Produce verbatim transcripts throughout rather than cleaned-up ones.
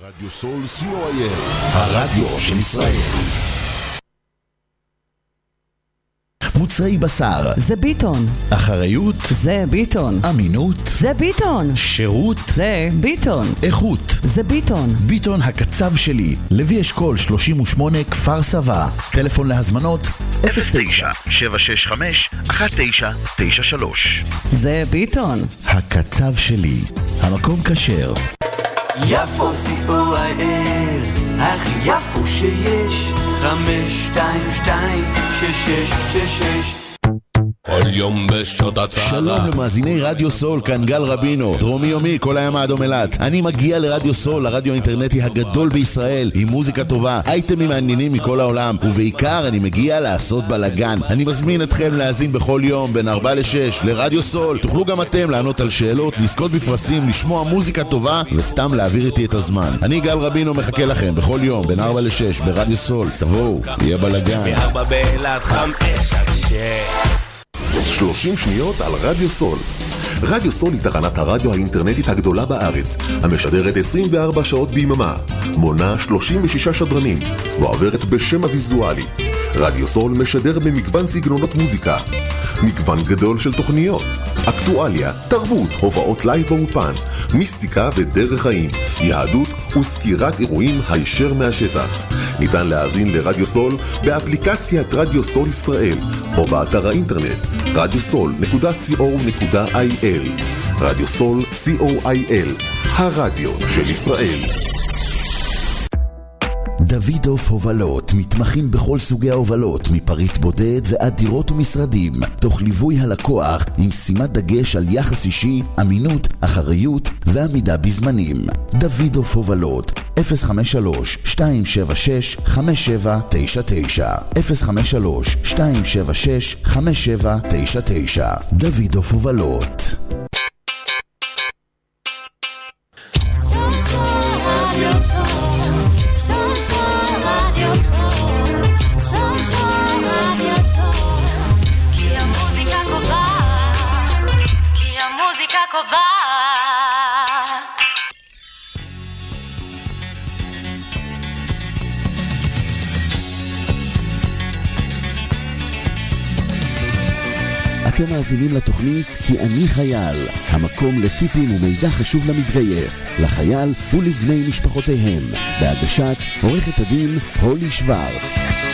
רדיו סול סי או איי אל, הרדיו של ישראל. מוצרי בשר זה ביטון, אחריות זה ביטון, אמינות זה ביטון, שירות זה ביטון, איכות זה ביטון. ביטון הקצב שלי, לוי אשכול שלושים ושמונה כפר סבא. טלפון להזמנות אפס תשע שבע שש חמש אחת תשע תשע שלוש. זה ביטון הקצב שלי, המקום כשר. יפו סי או איי אל, הכי יפו שיש, חמש שתיים שתיים שש שש שש שש. כל יום בשעות הצהרה. שלום למאזיני רדיו סול, כאן גל רבינו, דרומי יומי, כל הים האדום אילת. אני מגיע לרדיו סול, הרדיו האינטרנטי הגדול בישראל, עם מוזיקה טובה, אייטמים מעניינים מכל העולם, ובעיקר אני מגיע לעשות בלגן. אני מזמין אתכם להאזין בכל יום בין ארבע לשש לרדיו סול. תוכלו גם אתם לענות על שאלות, לזכות בפרסים, לשמוע מוזיקה טובה וסתם להעביר איתי את הזמן. אני גל רבינו מחכה לכם בכל יום בין ארבע לשש ברדיו סול. תבואו, יהיה בלגן. בארבע באילת חמש עד שש. שלושים שניות על רדיו סול. רדיו סול היא תחנת הרדיו האינטרנטית הגדולה בארץ, המשדרת עשרים וארבע שעות ביממה, מונה שלושים ושישה שדרנים, ועוברת בשם הוויזואלי. רדיו סול משדר במגוון סגנונות מוזיקה, מגוון גדול של תוכניות, אקטואליה, תרבות, הופעות לייב באולפן, מיסטיקה ודרך חיים, יהדות וסקירת אירועים הישר מהשטח. ניתן להאזין לרדיו סול באפליקציית רדיו סול ישראל או באתר האינטרנט רדיו סול נקודה סי או נקודה איי אל. רדיו סול סי או איי אל, הרדיו של ישראל. דוידוף הובלות, מתמחים בכל סוגי ההובלות, מפריט בודד ועד דירות ומשרדים, תוך ליווי הלקוח עם שימת דגש על יחס אישי, אמינות, אחריות ועמידה בזמנים. דוידוף הובלות, אפס חמש שלוש שתיים שבע שש חמש שבע תשע תשע, אפס חמש שלוש שתיים שבע שש חמש שבע תשע תשע. דוידוף הובלות. אתם מאזינים לתוכנית כי אני חייל, המקום לטיפים ומידע חשוב למתגייס, לחייל ולבני משפחותיהם, בהגשת עורכת הדין הולי שוורץ.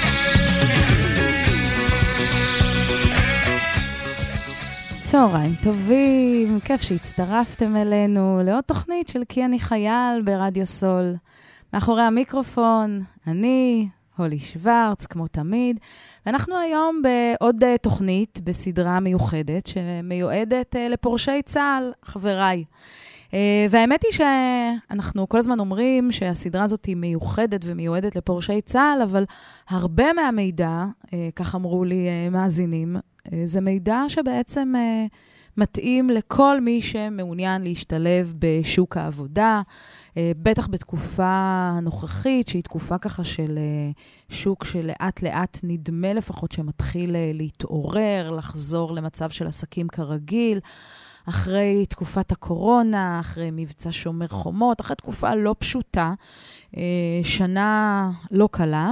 צהריים טובים, כיף שהצטרפתם אלינו לעוד תוכנית של כי אני חייל ברדיו סול. מאחורי המיקרופון, אני, הולי שוורץ, כמו תמיד, ואנחנו היום בעוד תוכנית בסדרה מיוחדת שמיועדת לפורשי צה"ל, חבריי. והאמת היא שאנחנו כל הזמן אומרים שהסדרה הזאת היא מיוחדת ומיועדת לפורשי צה"ל, אבל הרבה מהמידע, כך אמרו לי מאזינים, זה מידע שבעצם מתאים לכל מי שמעוניין להשתלב בשוק העבודה, בטח בתקופה הנוכחית, שהיא תקופה ככה של שוק שלאט לאט נדמה לפחות שמתחיל להתעורר, לחזור למצב של עסקים כרגיל, אחרי תקופת הקורונה, אחרי מבצע שומר חומות, אחרי תקופה לא פשוטה, שנה לא קלה.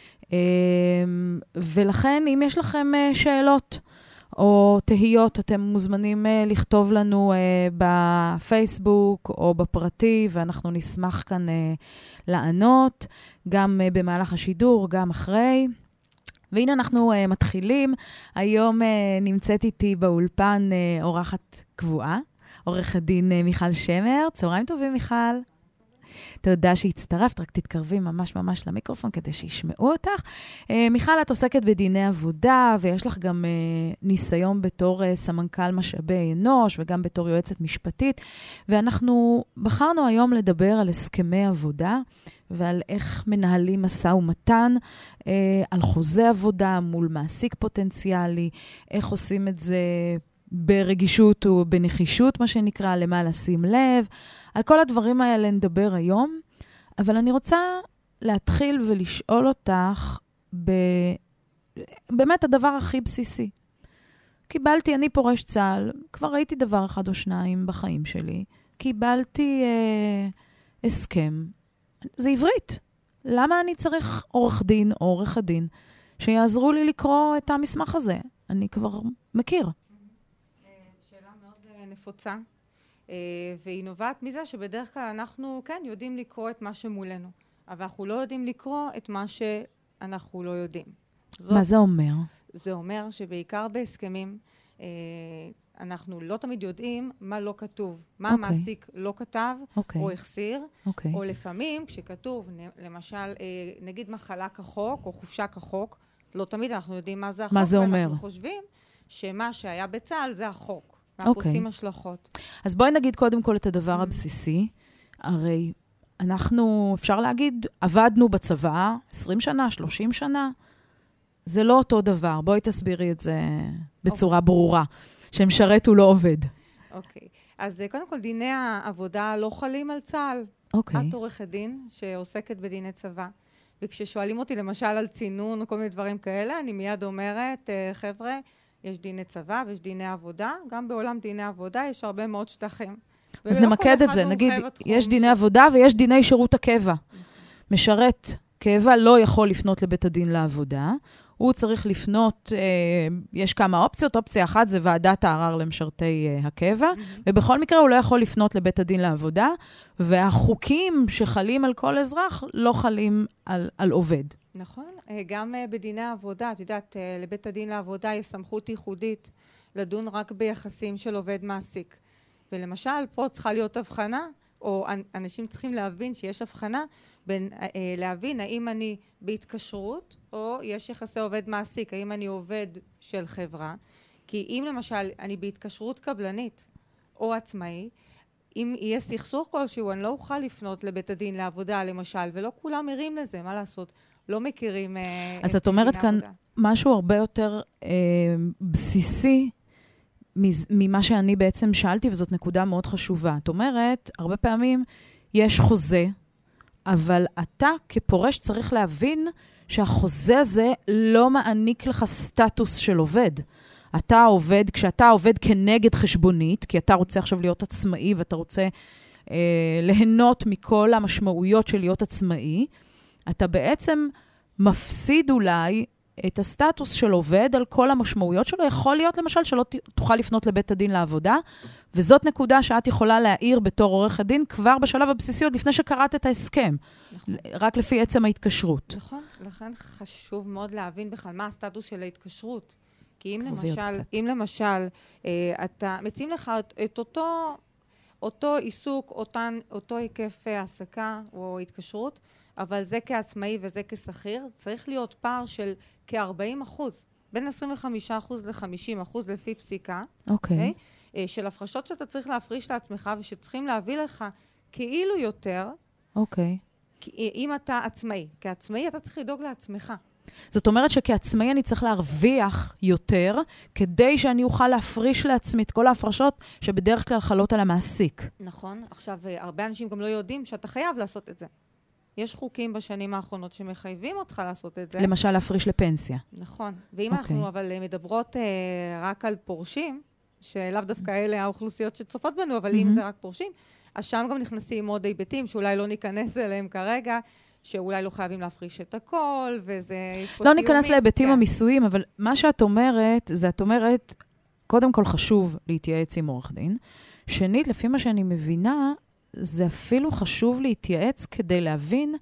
ולכן אם יש לכם שאלות או תהיות, אתם מוזמנים לכתוב לנו בפייסבוק או בפרטי, ואנחנו נשמח כאן לענות, גם במהלך השידור, גם אחרי. והנה אנחנו מתחילים. היום נמצאת איתי באולפן אורחת קבועה, עורכת דין מיכל שמר. צהריים טובים, מיכל. תודה שהצטרפת, רק תתקרבי ממש ממש למיקרופון כדי שישמעו אותך. מיכל, את עוסקת בדיני עבודה, ויש לך גם ניסיון בתור סמנכ"ל משאבי אנוש, וגם בתור יועצת משפטית, ואנחנו בחרנו היום לדבר על הסכמי עבודה, ועל איך מנהלים משא ומתן, על חוזה עבודה מול מעסיק פוטנציאלי, איך עושים את זה ברגישות ובנחישות, מה שנקרא, למה לשים לב. על כל הדברים האלה נדבר היום, אבל אני רוצה להתחיל ולשאול אותך ב... באמת הדבר הכי בסיסי. קיבלתי, אני פורש צה"ל, כבר ראיתי דבר אחד או שניים בחיים שלי, קיבלתי אה, הסכם, זה עברית. למה אני צריך עורך דין או עורך הדין שיעזרו לי לקרוא את המסמך הזה? אני כבר מכיר. שאלה מאוד נפוצה, והיא נובעת מזה שבדרך כלל אנחנו, כן, יודעים לקרוא את מה שמולנו, אבל אנחנו לא יודעים לקרוא את מה שאנחנו לא יודעים. זאת, מה זה אומר? זה אומר שבעיקר בהסכמים, אנחנו לא תמיד יודעים מה לא כתוב, מה okay. המעסיק לא כתב okay. או החסיר, okay. או לפעמים כשכתוב, למשל, נגיד מחלה כחוק או חופשה כחוק, לא תמיד אנחנו יודעים מה זה החוק, מה זה אומר? ואנחנו חושבים שמה שהיה בצה"ל זה החוק, ואנחנו okay. עושים השלכות. אז בואי נגיד קודם כל את הדבר mm-hmm. הבסיסי, הרי אנחנו, אפשר להגיד, עבדנו בצבא עשרים שנה, שלושים שנה, זה לא אותו דבר, בואי תסבירי את זה בצורה okay. ברורה. שמשרת הוא לא עובד. אוקיי. אז קודם כל, דיני העבודה לא חלים על צה"ל. אוקיי. את עורכת דין שעוסקת בדיני צבא. וכששואלים אותי למשל על צינון או כל מיני דברים כאלה, אני מיד אומרת, חבר'ה, יש דיני צבא ויש דיני עבודה. גם בעולם דיני עבודה יש הרבה מאוד שטחים. אז נמקד את זה. נגיד, יש דיני עבודה ויש דיני שירות הקבע. משרת קבע לא יכול לפנות לבית הדין לעבודה. הוא צריך לפנות, אה, יש כמה אופציות, אופציה אחת זה ועדת הערר למשרתי אה, הקבע, mm-hmm. ובכל מקרה הוא לא יכול לפנות לבית הדין לעבודה, והחוקים שחלים על כל אזרח לא חלים על, על עובד. נכון, גם אה, בדיני העבודה, את יודעת, אה, לבית הדין לעבודה יש סמכות ייחודית לדון רק ביחסים של עובד מעסיק. ולמשל, פה צריכה להיות הבחנה, או אנשים צריכים להבין שיש הבחנה, בין אה, להבין האם אני בהתקשרות או יש יחסי עובד מעסיק, האם אני עובד של חברה, כי אם למשל אני בהתקשרות קבלנית או עצמאי, אם יהיה סכסוך כלשהו, אני לא אוכל לפנות לבית הדין לעבודה למשל, ולא כולם ערים לזה, מה לעשות? לא מכירים אה, אז את אומרת כאן עבודה. משהו הרבה יותר אה, בסיסי ממה שאני בעצם שאלתי, וזאת נקודה מאוד חשובה. את אומרת, הרבה פעמים יש חוזה, אבל אתה כפורש צריך להבין שהחוזה הזה לא מעניק לך סטטוס של עובד. אתה עובד, כשאתה עובד כנגד חשבונית, כי אתה רוצה עכשיו להיות עצמאי, ואתה רוצה אה, ליהנות מכל המשמעויות של להיות עצמאי, אתה בעצם מפסיד אולי את הסטטוס של עובד על כל המשמעויות שלו. יכול להיות למשל שלא תוכל לפנות לבית הדין לעבודה, וזאת נקודה שאת יכולה להעיר בתור עורכת דין כבר בשלב הבסיסי, עוד לפני שקראת את ההסכם. נכון. רק לפי עצם ההתקשרות. נכון, לכן חשוב מאוד להבין בכלל מה הסטטוס של ההתקשרות. כי אם למשל, אם למשל, אה, אתה מציעים לך את אותו, אותו עיסוק, אותן, אותו היקף העסקה או התקשרות, אבל זה כעצמאי וזה כשכיר, צריך להיות פער של כ-ארבעים אחוז, בין עשרים וחמישה אחוז ל-חמישים אחוז לפי פסיקה. אוקיי. Okay? של הפרשות שאתה צריך להפריש לעצמך ושצריכים להביא לך כאילו יותר. אוקיי. Okay. אם אתה עצמאי. כעצמאי אתה צריך לדאוג לעצמך. זאת אומרת שכעצמאי אני צריך להרוויח יותר, כדי שאני אוכל להפריש לעצמי את כל ההפרשות שבדרך כלל חלות על המעסיק. נכון. עכשיו, הרבה אנשים גם לא יודעים שאתה חייב לעשות את זה. יש חוקים בשנים האחרונות שמחייבים אותך לעשות את זה. למשל, להפריש לפנסיה. נכון. ואם okay. אנחנו אבל מדברות אה, רק על פורשים, שלאו דווקא אלה האוכלוסיות שצופות בנו, אבל mm-hmm. אם זה רק פורשים, אז שם גם נכנסים עוד היבטים, שאולי לא ניכנס אליהם כרגע, שאולי לא חייבים להפריש את הכל, וזה, יש פה לא תיאומים. ניכנס להיבטים כן. המיסויים, אבל מה שאת אומרת, זה את אומרת, קודם כל חשוב להתייעץ עם עורך דין. שנית, לפי מה שאני מבינה, זה אפילו חשוב להתייעץ כדי להבין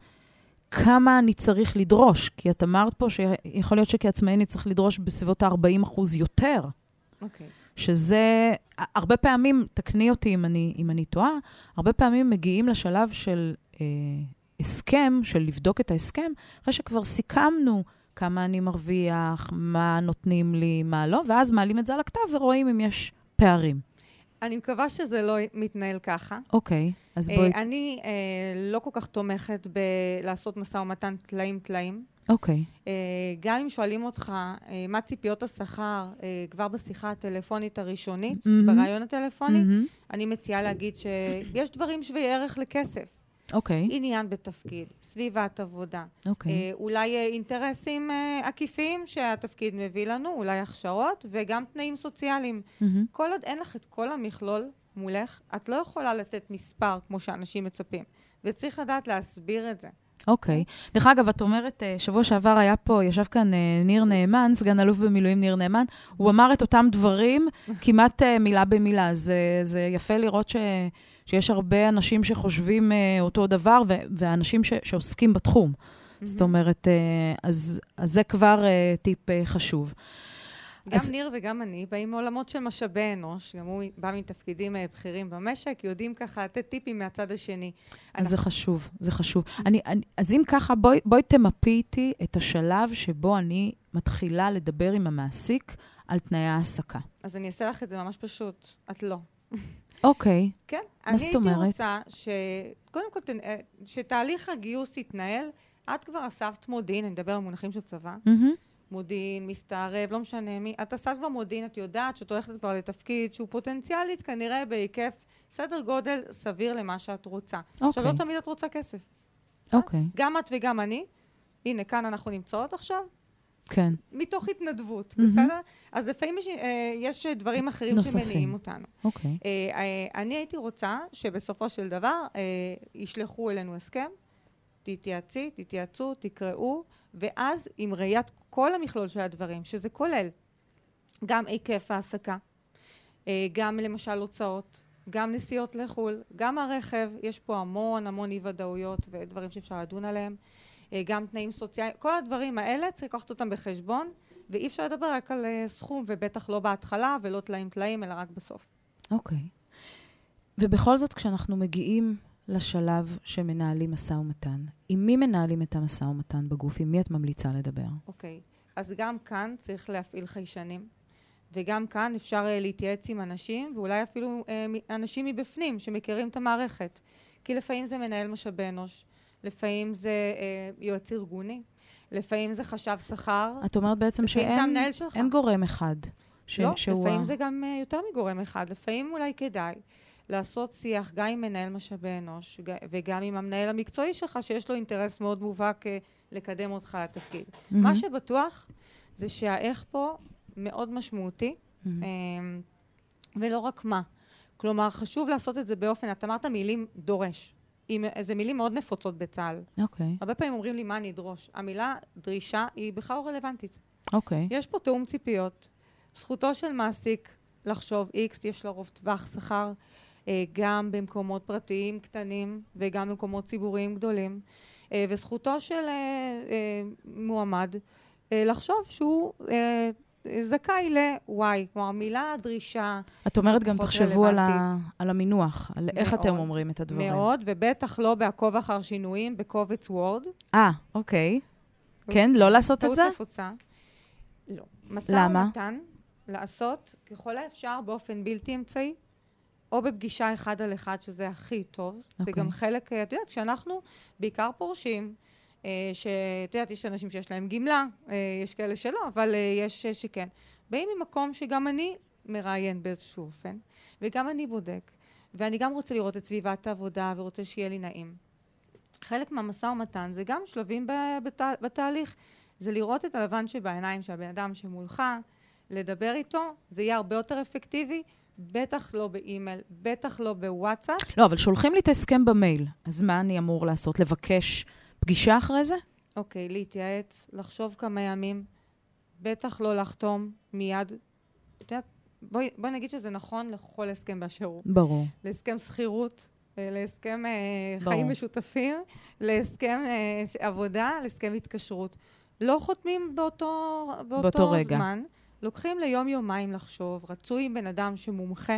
כמה אני צריך לדרוש. כי את אמרת פה שיכול להיות שכעצמאי אני צריך לדרוש בסביבות ה-ארבעים אחוז יותר. אוקיי. שזה, הרבה פעמים, תקני אותי אם אני, אם אני טועה, הרבה פעמים מגיעים לשלב של אה, הסכם, של לבדוק את ההסכם, אחרי שכבר סיכמנו כמה אני מרוויח, מה נותנים לי, מה לא, ואז מעלים את זה על הכתב ורואים אם יש פערים. אני מקווה שזה לא מתנהל ככה. אוקיי, אז בואי... אני לא כל כך תומכת בלעשות משא ומתן תלאים תלאים. אוקיי. גם אם שואלים אותך מה ציפיות השכר כבר בשיחה הטלפונית הראשונית, ברעיון הטלפוני, אני מציעה להגיד שיש דברים שווי ערך לכסף. אוקיי. עניין בתפקיד, סביבת עבודה. אוקיי. אולי אינטרסים עקיפים שהתפקיד מביא לנו, אולי הכשרות, וגם תנאים סוציאליים. כל עוד אין לך את כל המכלול, מולך, את לא יכולה לתת מספר כמו שאנשים מצפים, וצריך לדעת להסביר את זה. אוקיי. דרך אגב, את אומרת, שבוע שעבר היה פה, ישב כאן ניר נאמן, סגן אלוף במילואים ניר נאמן, הוא אמר את אותם דברים כמעט מילה במילה. זה, זה יפה לראות ש, שיש הרבה אנשים שחושבים אותו דבר, ואנשים ש, שעוסקים בתחום. זאת אומרת, אז, אז זה כבר טיפ חשוב. גם אז... ניר וגם אני באים מעולמות של משאבי אנוש, גם הוא בא מתפקידים בכירים במשק, יודעים ככה לתת טיפים מהצד השני. אז אנחנו... זה חשוב, זה חשוב. אני, אני, אז אם ככה, בואי, בואי תמפי איתי את השלב שבו אני מתחילה לדבר עם המעסיק על תנאי העסקה. אז אני אעשה לך את זה ממש פשוט, את לא. אוקיי. כן, מה זאת אומרת? אני הייתי רוצה ש... קודם כל, שתהליך הגיוס יתנהל, את כבר אספת מודיעין, אני מדבר על מונחים של צבא, Mm-hmm. מודיעין, מסתערב, לא משנה מי. את עשת במודיעין, את יודעת שאת הולכת כבר לתפקיד שהוא פוטנציאלית כנראה בהיקף סדר גודל סביר למה שאת רוצה. אוקיי. עכשיו, לא תמיד את רוצה כסף. אוקיי. גם את וגם אני. הנה, כאן אנחנו נמצאות עכשיו. כן. מתוך התנדבות, בסדר? אז לפעמים יש, אה, יש דברים אחרים נוספים. שמניעים אותנו. אוקיי. אה, אה, אני הייתי רוצה שבסופו של דבר אה, ישלחו אלינו הסכם, תתייעצי, תתייעצו, תקראו, ואז עם ראיית כל המכלול של הדברים, שזה כולל גם היקף העסקה, גם למשל הוצאות, גם נסיעות לחול, גם הרכב, יש פה המון המון אי ודאויות ודברים שאפשר לדון עליהם, גם תנאים סוציאליים, כל הדברים האלה צריך לקחת אותם בחשבון, ואי אפשר לדבר רק על סכום, ובטח לא בהתחלה ולא תלאים תלאים, אלא רק בסוף. אוקיי. ובכל זאת, כשאנחנו מגיעים לשלב שמנהלים משא ומתן. עם מי מנהלים את המשא ומתן בגוף? עם מי את ממליצה לדבר? אוקיי. אז גם כאן צריך להפעיל חיישנים, וגם כאן אפשר uh, להתייעץ עם אנשים, ואולי אפילו uh, אנשים מבפנים שמכירים את המערכת. כי לפעמים זה מנהל משאבי אנוש, לפעמים זה uh, יועץ ארגוני, לפעמים זה חשב שכר. את אומרת בעצם שאין אין גורם אחד. ש- לא, שהוא לפעמים ה... זה גם uh, יותר מגורם אחד. לפעמים אולי כדאי לעשות שיח גם עם מנהל משאבי אנוש, וגם עם המנהל המקצועי שלך, שיש לו אינטרס מאוד מובהק לקדם אותך לתפקיד. Mm-hmm. מה שבטוח זה שהאיך פה מאוד משמעותי, mm-hmm. ולא רק מה. כלומר, חשוב לעשות את זה באופן, את אמרת מילים דורש. זה מילים מאוד נפוצות בצה"ל. אוקיי. הרבה פעמים אומרים לי מה אני אדרוש. המילה דרישה היא בכלל לא רלוונטית. אוקיי. יש פה תאום ציפיות. זכותו של מעסיק לחשוב X, יש לרוב טווח שכר, גם במקומות פרטיים קטנים וגם במקומות ציבוריים גדולים, וזכותו של מועמד לחשוב שהוא זכאי ל-Y, כלומר מילה דרישה. את אומרת גם תחשבו על, ה... על המינוח, על מאוד, איך אתם אומרים את הדברים. מאוד, ובטח לא בעקוב אחר שינויים בקובץ וורד. אה, אוקיי. כן, לא לעשות את זה? טעות נפוצה. לא. משא ומתן לעשות ככל האפשר באופן בלתי אמצעי, או בפגישה אחד על אחד, שזה הכי טוב. Okay. זה גם חלק, את יודעת, כשאנחנו בעיקר פורשים, אה, שאת יודעת, יש אנשים שיש להם גמלה, אה, יש כאלה שלא, אבל אה, יש אה, שכן. באים ממקום שגם אני מראיין באיזשהו אופן, וגם אני בודק, ואני גם רוצה לראות את סביבת העבודה, ורוצה שיהיה לי נעים. חלק מהמשא ומתן זה גם שלבים בת, בתהליך, זה לראות את הלבן שבעיניים של הבן אדם שמולך, לדבר איתו, זה יהיה הרבה יותר אפקטיבי, בטח לא באימייל, בטח לא בוואטסאפ. לא, אבל שולחים לי את ההסכם במייל. אז מה אני אמור לעשות? לבקש פגישה אחרי זה? אוקיי, להתייעץ, לחשוב כמה ימים, בטח לא לחתום מיד. את יודעת, בואי, בואי נגיד שזה נכון לכל הסכם באשר הוא. ברור. להסכם שכירות, להסכם ברור. חיים משותפים, להסכם עבודה, להסכם התקשרות. לא חותמים באותו, באותו, באותו רגע. זמן. לוקחים ליום יומיים לחשוב, רצוי עם בן אדם שמומחה,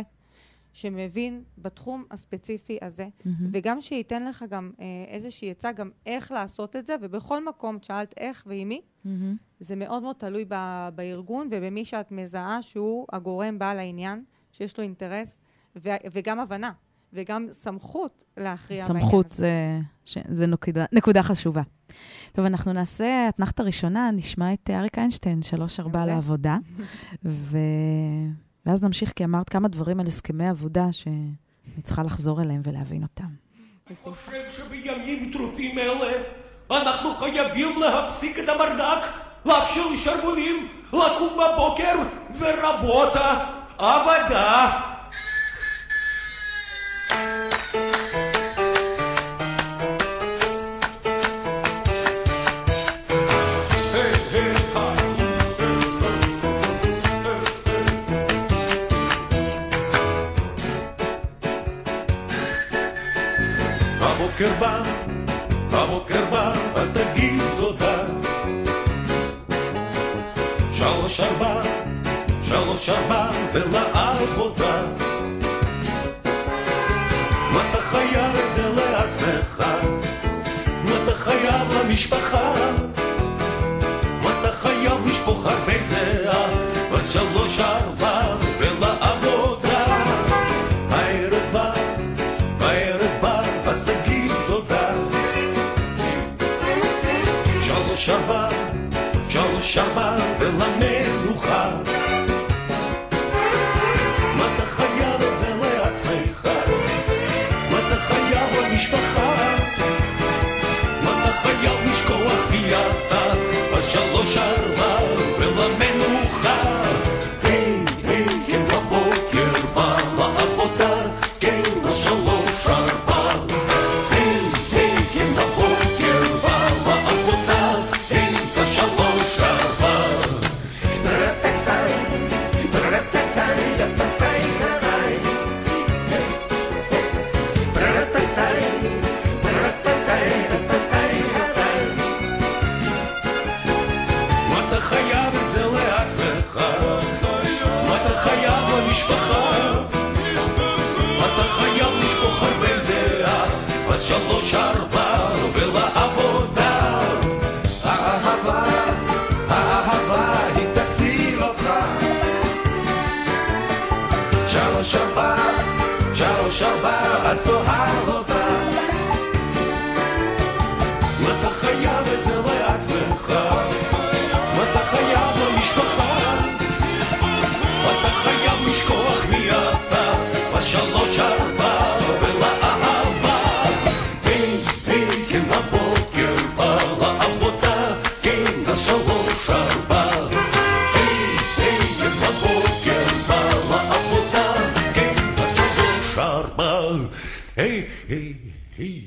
שמבין בתחום הספציפי הזה, mm-hmm. וגם שייתן לך גם אה, איזושהי יצא, גם איך לעשות את זה, ובכל מקום שאלת איך ועם מי, mm-hmm. זה מאוד מאוד תלוי ב- בארגון, ובמי שאת מזהה שהוא הגורם בעל העניין, שיש לו אינטרס, ו- וגם הבנה, וגם סמכות להכריע בעניין הזה. סמכות זה, ש- זה נקודה, נקודה חשובה. טוב, אנחנו נעשה התנחת הראשונה, נשמע את אריק איינשטיין, שלוש ארבע לעבודה, ו... ואז נמשיך, כי אמרת כמה דברים על הסכמי עבודה שאני צריכה לחזור אליהם ולהבין אותם. אני חושב שבימים טרופים אלה אנחנו חייבים להפסיק את המרדק, לאפשר לשרמולים לקום בבוקר ורבות העבודה. הבוקר בא, הבוקר בא, אז תגיד תודה. שלוש ארבע, שלוש ארבע ולעבודה. מה אתה חייב את זה לעצמך? מה אתה חייב למשפחה? מה אתה חייב לשפוך הרבה זהה? אז שלוש ארבע ולעבודה. הערב בא, הערב בא, אז תגיד תודה. שלוש ארבע, שלוש ארבע ולמנוחה. מה אתה חייב את זה לעצמך? מה אתה חייב למשפחה? מה אתה חייב לשכוח מידה? אז שלוש ארבע ולמנוחה. היי, היי, כן בבוקר בא לעבודה, כן לשלוש ארבע. היי, היי, כן בבוקר בא לעבודה, כן לשלוש ארבע. רטטאי, רטטאי, רטטאי, רטטאי. רטטאי, רטטאי, רטטאי, רטטאי. מה אתה חייב את זה לעצמך? מה אתה חייב למשפחה? מה אתה חייב לשפוך הרבה זהה? אז שלוש ארבע ולעבודה. האהבה, האהבה היא תציל אותך. שלוש ארבע, שלוש ארבע, אז תאהב אותה. מה אתה חייב את זה לעצמך? מה אתה חייב למשפחה? מה אתה חייב לשכוח מידה? בשלוש ארבע ולאהבה. היי, היי, כן בבוקר בא לעבודה, כן לשלוש ארבע. היי, היי, כן בבוקר בא לעבודה, כן לשלוש ארבע. היי, היי, היי.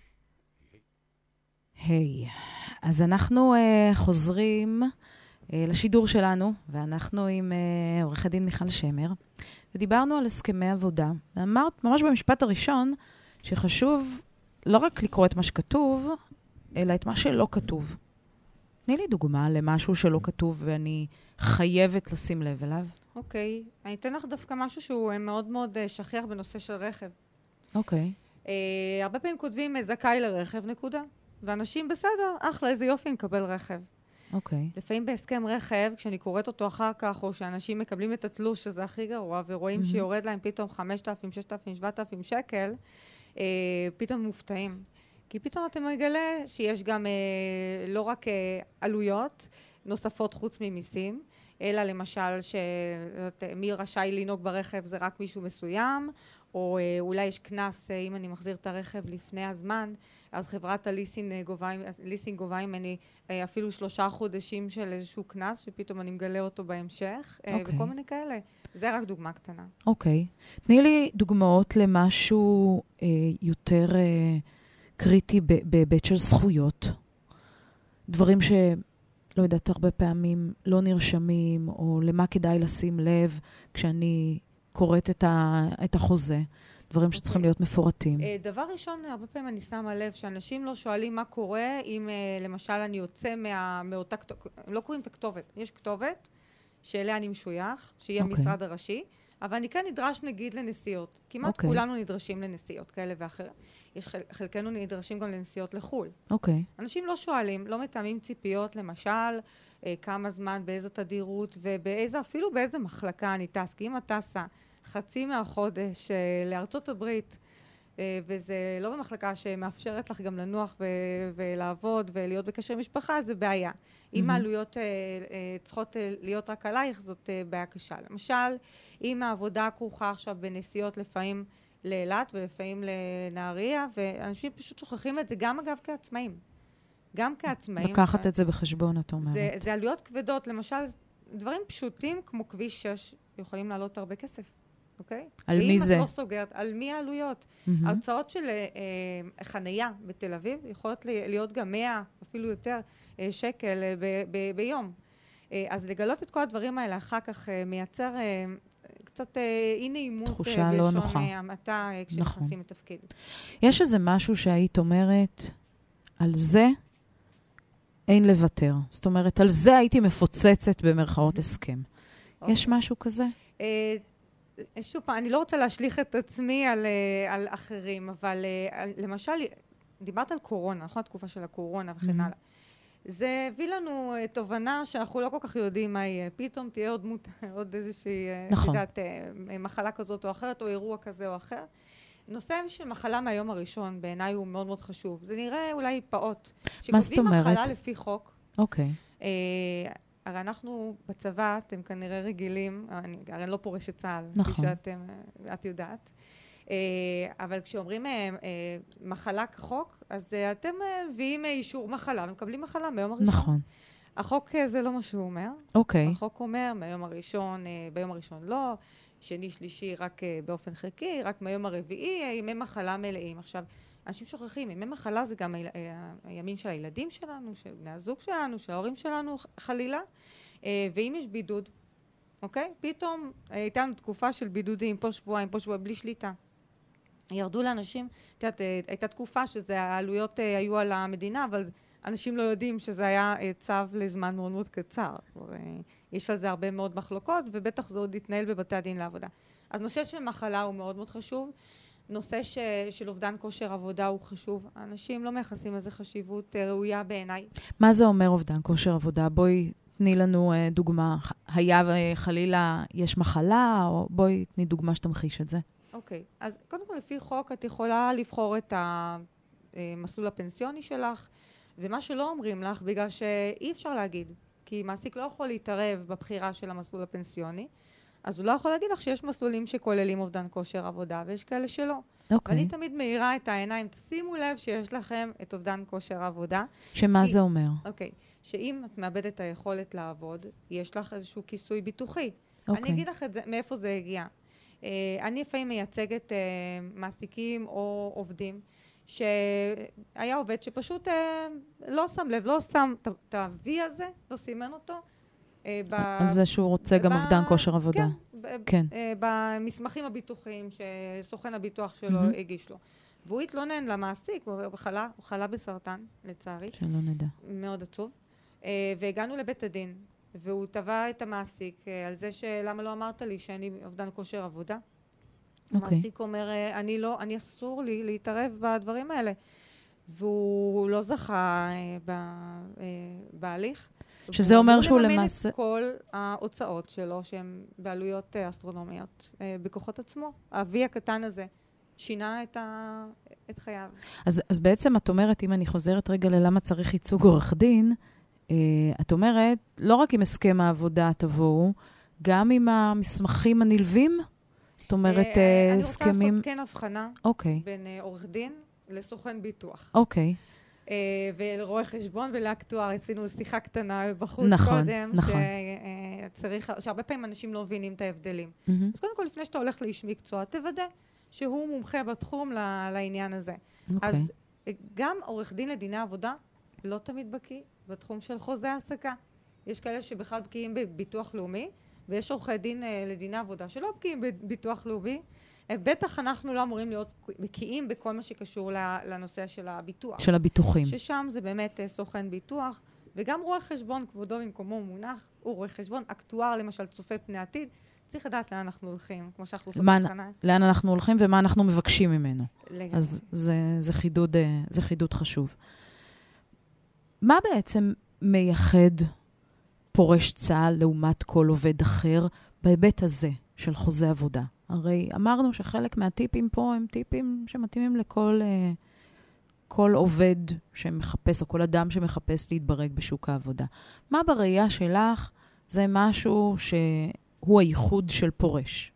היי, אז אנחנו uh, חוזרים uh, לשידור שלנו, ואנחנו עם uh, עורכת דין מיכל שמר, ודיברנו על הסכמי עבודה. ואמרת ממש במשפט הראשון, שחשוב לא רק לקרוא את מה שכתוב, אלא את מה שלא כתוב. תני לי דוגמה למשהו שלא כתוב, ואני חייבת לשים לב אליו. אוקיי, אני אתן לך דווקא משהו שהוא מאוד מאוד uh, שכיח בנושא של רכב. אוקיי. Uh, הרבה פעמים כותבים uh, זכאי לרכב, נקודה. ואנשים בסדר, אחלה, איזה יופי, נקבל רכב. אוקיי. לפעמים בהסכם רכב, כשאני קוראת אותו אחר כך, או שאנשים מקבלים את התלוש, שזה הכי גרוע, ורואים Mm-hmm. שיורד להם פתאום חמשת אלפים, ששת אלפים, שבעת אלפים שקל, אה, פתאום מופתעים. כי פתאום אתם מגלה שיש גם אה, לא רק אה, עלויות נוספות חוץ ממיסים, אלא למשל שמי רשאי לנהוג ברכב זה רק מישהו מסוים, או אה, אולי יש כנס, אה, אם אני מחזיר את הרכב לפני הזמן, אז חברת הליסינג גובה, ליסינג גובה ממני אה, אפילו שלושה חודשים של איזשהו כנס, שפתאום אני מגלה אותו בהמשך, אה, אוקיי. וכל מיני כאלה. זה רק דוגמה קטנה. אוקיי. תני לי דוגמאות למשהו אה, יותר אה, קריטי בהיבט של זכויות. דברים ש... לא יודעת, הרבה פעמים לא נרשמים, או למה כדאי לשים לב כשאני קוראת את, ה, את החוזה. דברים שצריכים להיות מפורטים. דבר ראשון, הרבה פעמים אני שמה לב שאנשים לא שואלים מה קורה אם למשל אני יוצא מה, מאותה כתובת, הם לא קוראים את הכתובת. יש כתובת שאליה אני משוייך, שהיא המשרד הראשי, אבל אני כן נדרש נגיד לנסיעות. כמעט כולנו נדרשים לנסיעות כאלה ואחרות. יש חלקנו נדרשים גם לנסיעות לחול. אוקיי. אנשים לא שואלים, לא מתאמים ציפיות, למשל, כמה זמן, באיזו תדירות, ובאיזה, אפילו באיזה מחלקה אני טס. כי אם את טסה חצי מהחודש לארצות הברית, וזה לא במחלקה שמאפשרת לך גם לנוח ו- ולעבוד ולהיות בקשר עם משפחה, זה בעיה. Mm-hmm. אם העלויות uh, uh, צריכות uh, להיות רק עלייך, זאת uh, בעיה קשה. למשל, אם העבודה כרוכה עכשיו בנסיעות לפעמים לאילת ולפעמים לנהריה, ואנשים פשוט שוכחים את זה, גם אגב כעצמאים. גם כעצמאים. לקחת את זה בחשבון, את אומרת. זה, זה עלויות כבדות. למשל, דברים פשוטים כמו כביש שש יכולים לעלות הרבה כסף. אוקיי? על מי זה? ואם את לא סוגרת, על מי העלויות? Mm-hmm. ההוצאות של אה, חנייה בתל אביב יכולות להיות גם מאה, אפילו יותר, אה, שקל אה, ב- ב- ביום. אה, אז לגלות את כל הדברים האלה אחר כך אה, מייצר אה, קצת אי נעימות תחושה לא נוחה. בלשון המעטה כשנכנסים לתפקיד. יש איזה משהו שהיית אומרת, על זה אין לוותר. זאת אומרת, על זה הייתי מפוצצת במרכאות הסכם. יש משהו כזה? שוב פעם, אני לא רוצה להשליך את עצמי על, על אחרים, אבל למשל, דיברת על קורונה, נכון? התקופה של הקורונה וכן הלאה. זה הביא לנו תובנה שאנחנו לא כל כך יודעים מה יהיה. פתאום תהיה עוד, מות... עוד איזושהי, נכון. יודעת, מחלה כזאת או אחרת, או אירוע כזה או אחר. נושא של מחלה מהיום הראשון, בעיניי הוא מאוד מאוד חשוב. זה נראה אולי פעוט. מה זאת אומרת? שכותבים מחלה לפי חוק. אוקיי. אה, הרי אנחנו בצבא, אתם כנראה רגילים, אני הרי לא פורשת צה"ל, נכון. כפי שאתם, את יודעת. אה, אבל כשאומרים אה, אה, מחלה כחוק, אז אה, אתם מביאים אה, אישור מחלה, ומקבלים מחלה מהיום הראשון. נכון. החוק אה, זה לא מה שהוא אומר. אוקיי. החוק אומר, מהיום הראשון, אה, ביום הראשון לא, שני, שלישי רק אה, באופן חלקי, רק מהיום הרביעי, אה, ימי מחלה מלאים. עכשיו, אנשים שוכחים, ימי מחלה זה גם ה- ה- הימים של הילדים שלנו, של בני הזוג שלנו, של ההורים שלנו, חלילה. אה, ואם יש בידוד, אוקיי? פתאום הייתה לנו תקופה של בידודים, פה שבועיים, פה שבועיים, בלי שליטה. ירדו לאנשים, את יודעת, הייתה תקופה שזה, העלויות אה, היו על המדינה, אבל אנשים לא יודעים שזה היה אה, צו לזמן מאוד מאוד קצר. אה, יש על זה הרבה מאוד מחלוקות, ובטח זה עוד יתנהל בבתי הדין לעבודה. אז נושא של מחלה הוא מאוד מאוד חשוב. נושא ש, של אובדן כושר עבודה הוא חשוב. אנשים לא מייחסים איזו חשיבות אה, ראויה בעיניי. מה זה אומר אובדן כושר עבודה? בואי תני לנו אה, דוגמה. היה אה, חלילה יש מחלה, או בואי תני דוגמה שתמחיש את זה. אוקיי, אז קודם כל לפי חוק את יכולה לבחור את המסלול הפנסיוני שלך, ומה שלא אומרים לך, בגלל שאי אפשר להגיד, כי מעסיק לא יכול להתערב בבחירה של המסלול הפנסיוני, אז הוא לא יכול להגיד לך שיש מסלולים שכוללים אובדן כושר עבודה, ויש כאלה שלא. אוקיי. ואני תמיד מאירה את העיניים, תשימו לב שיש לכם את אובדן כושר עבודה. שמה כי, זה אומר? אוקיי, שאם את מאבדת את היכולת לעבוד, יש לך איזשהו כיסוי ביטוחי. אוקיי. אני אגיד לך את זה, מאיפה זה הגיע. Uh, אני לפעמים מייצגת uh, מעסיקים או עובדים שהיה עובד שפשוט uh, לא שם לב, לא שם את ה-V הזה, לא סימן אותו. Uh, ב- על זה שהוא רוצה גם ב- אובדן כושר עבודה. כן, ב- כן. uh, במסמכים הביטוחיים שסוכן הביטוח שלו מהמם. הגיש לו. והוא התלונן למעסיק, הוא חלה, הוא חלה בסרטן, לצערי. שלא נדע. מאוד עצוב. Uh, והגענו לבית הדין. והוא תבע את המעסיק uh, על זה שלמה לא אמרת לי שאני אובדן כושר עבודה. Okay. המעסיק אומר, אני לא, אני אסור לי להתערב בדברים האלה. והוא לא זכה uh, ב, uh, בהליך. שזה אומר שהוא למעשה... הוא מממן את כל ההוצאות שלו, שהן בעלויות uh, אסטרונומיות, uh, בכוחות עצמו. האבי הקטן הזה שינה את, ה, את חייו. אז, אז בעצם את אומרת, אם אני חוזרת רגע ללמה צריך ייצוג עורך דין, Uh, את אומרת, לא רק עם הסכם העבודה תבואו, גם עם המסמכים הנלווים? זאת אומרת, uh, uh, אני הסכמים... רוצה לעשות כן הבחנה אוקיי. בין uh, עורך דין לסוכן ביטוח. אוקיי. Uh, ולרואה חשבון ולאקטואר. עשינו שיחה קטנה בחוץ נכון, קודם, נכון. שצריך, שהרבה פעמים אנשים לא מבינים את ההבדלים. Mm-hmm. אז קודם כל, לפני שאתה הולך לאיש מקצוע, תוודא שהוא מומחה בתחום ל- לעניין הזה. אוקיי. אז uh, גם עורך דין לדיני עבודה לא תמיד בקיא בתחום של חוזה העסקה. יש כאלה שבכלל בקיאים בביטוח לאומי, ויש עורכי דין אה, לדיני עבודה שלא בקיאים בביטוח לאומי. אה, בטח אנחנו לא אמורים להיות בקיאים בכל מה שקשור לנושא של הביטוח. של הביטוחים. ששם זה באמת אה, סוכן ביטוח, וגם רואה חשבון, כבודו במקומו מונח, הוא רואה חשבון, אקטואר למשל צופה פני עתיד, צריך לדעת לאן אנחנו הולכים, כמו שאנחנו עושים בחנה. לאן אנחנו הולכים ומה אנחנו מבקשים ממנו. לגמרי. אז זה, זה חידוד, זה חידוד חשוב. מה בעצם מייחד פורש צה"ל לעומת כל עובד אחר בהיבט הזה של חוזה עבודה? הרי אמרנו שחלק מהטיפים פה הם טיפים שמתאימים לכל כל עובד שמחפש, או כל אדם שמחפש להתברג בשוק העבודה. מה בראייה שלך זה משהו שהוא הייחוד של פורש?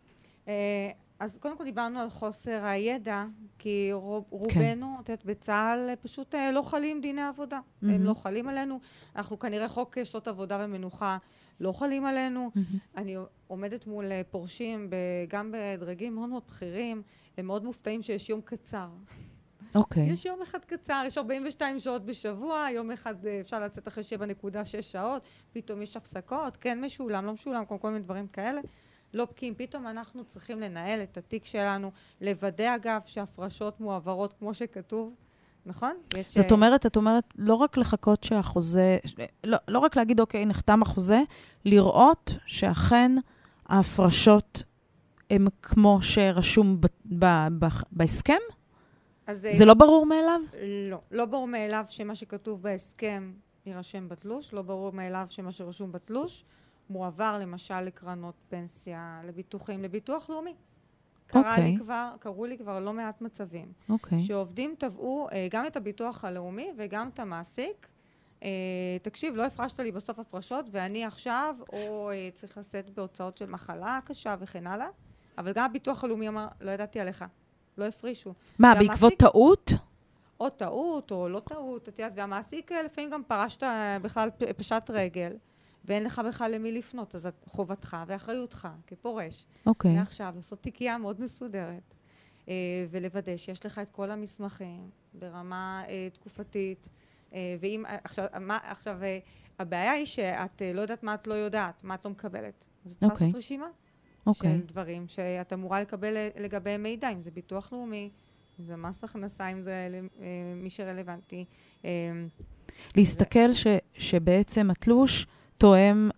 אז קודם כל דיברנו על חוסר הידע, כי רוב, רובנו, את יודעת, בצה"ל פשוט לא חלים דיני עבודה. Mm-hmm. הם לא חלים עלינו. אנחנו כנראה חוק שעות עבודה ומנוחה לא חלים עלינו. Mm-hmm. אני עומדת מול פורשים, גם בדרגים מאוד מאוד בכירים, הם מאוד מופתעים שיש יום קצר. אוקיי. Okay. יש יום אחד קצר, יש ארבעים ושתיים שעות בשבוע, יום אחד אפשר לצאת אחרי שבע נקודה שש שעות, פתאום יש הפסקות, כן משולם, לא משולם, כל מיני דברים כאלה. לא בקיאים. פתאום אנחנו צריכים לנהל את התיק שלנו, לוודא אגב שהפרשות מועברות כמו שכתוב, נכון? יש, זאת אומרת, את אומרת, לא רק לחכות שהחוזה, לא, לא רק להגיד, אוקיי, נחתם החוזה, לראות שאכן ההפרשות הם כמו שרשום ב, ב, ב, בהסכם? אז זה לא ברור מאליו? לא, לא ברור מאליו שמה שכתוב בהסכם יירשם בתלוש, לא ברור מאליו שמה שרשום בתלוש מועבר למשל לקרנות פנסיה, לביטוחים, לביטוח לאומי. קרה לי כבר, קראו לי כבר לא מעט מצבים, שעובדים תבעו גם את הביטוח הלאומי וגם את המעסיק. תקשיב, לא הפרשת לי בסוף הפרשות, ואני עכשיו, או צריך לשאת בהוצאות של מחלה קשה וכן הלאה, אבל גם הביטוח הלאומי אמר, לא ידעתי עליך, לא הפרישו. מה, בעקבות טעות? או טעות, או לא טעות, את יודעת, והמעסיק לפעמים גם פרשת בכלל פשט רגל, ואין לך בכלל למי לפנות, אז חובתך ואחריותך כפורש. אוקיי. ועכשיו, לעשות תיקייה מאוד מסודרת, אה, ולוודא שיש לך את כל המסמכים ברמה אה, תקופתית, אה, ואם, עכשיו, מה, עכשיו אה, הבעיה היא שאת אה, לא יודעת מה את לא יודעת, מה את לא מקבלת. אז צריך אוקיי. לעשות רשימה אוקיי. של דברים שאת אמורה לקבל לגבי מידע, אם זה ביטוח לאומי, אם זה מס הכנסה, אם זה אה, מי שרלוונטי. אה, להסתכל ש, שבעצם התלוש תואם